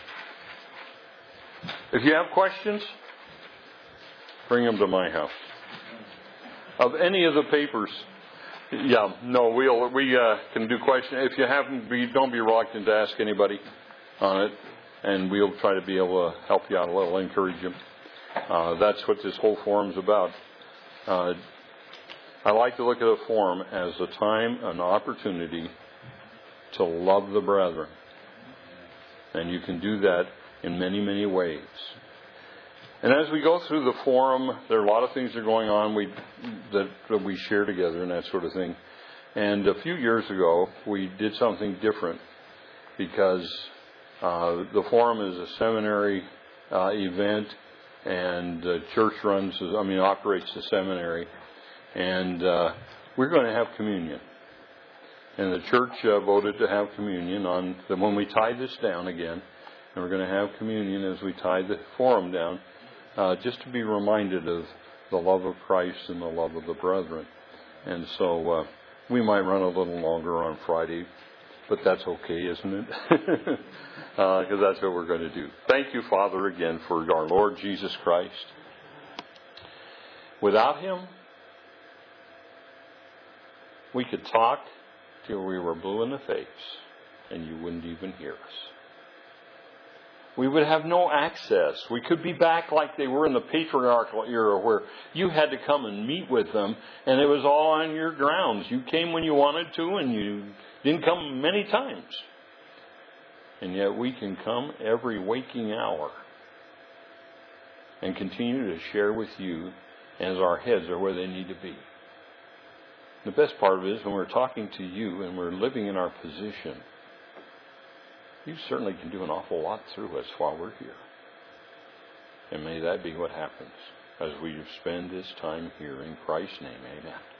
if you have questions, bring them to my house. Of any of the papers, Yeah, no, we can do questions. If you haven't, don't be reluctant to ask anybody on it, and we'll try to be able to help you out a little, encourage you. That's what this whole forum's about. I like to look at a forum as a time, an opportunity to love the brethren. And you can do that in many, many ways. And as we go through the forum, there are a lot of things that are going on that we share together and that sort of thing. And a few years ago, we did something different because the forum is a seminary event, and the church operates the seminary. And we're going to have communion. And the church voted to have communion when we tie this down again. And we're going to have communion as we tie the forum down, just to be reminded of the love of Christ and the love of the brethren. And so we might run a little longer on Friday, but that's okay, isn't it? Because that's what we're going to do. Thank you, Father, again for our Lord Jesus Christ. Without Him, we could talk till we were blue in the face, and you wouldn't even hear us. We would have no access. We could be back like they were in the patriarchal era, where you had to come and meet with them, and it was all on your grounds. You came when you wanted to, and you didn't come many times. And yet we can come every waking hour and continue to share with you as our heads are where they need to be. The best part of it is when we're talking to you and we're living in our position, you certainly can do an awful lot through us while we're here. And may that be what happens as we spend this time here in Christ's name. Amen.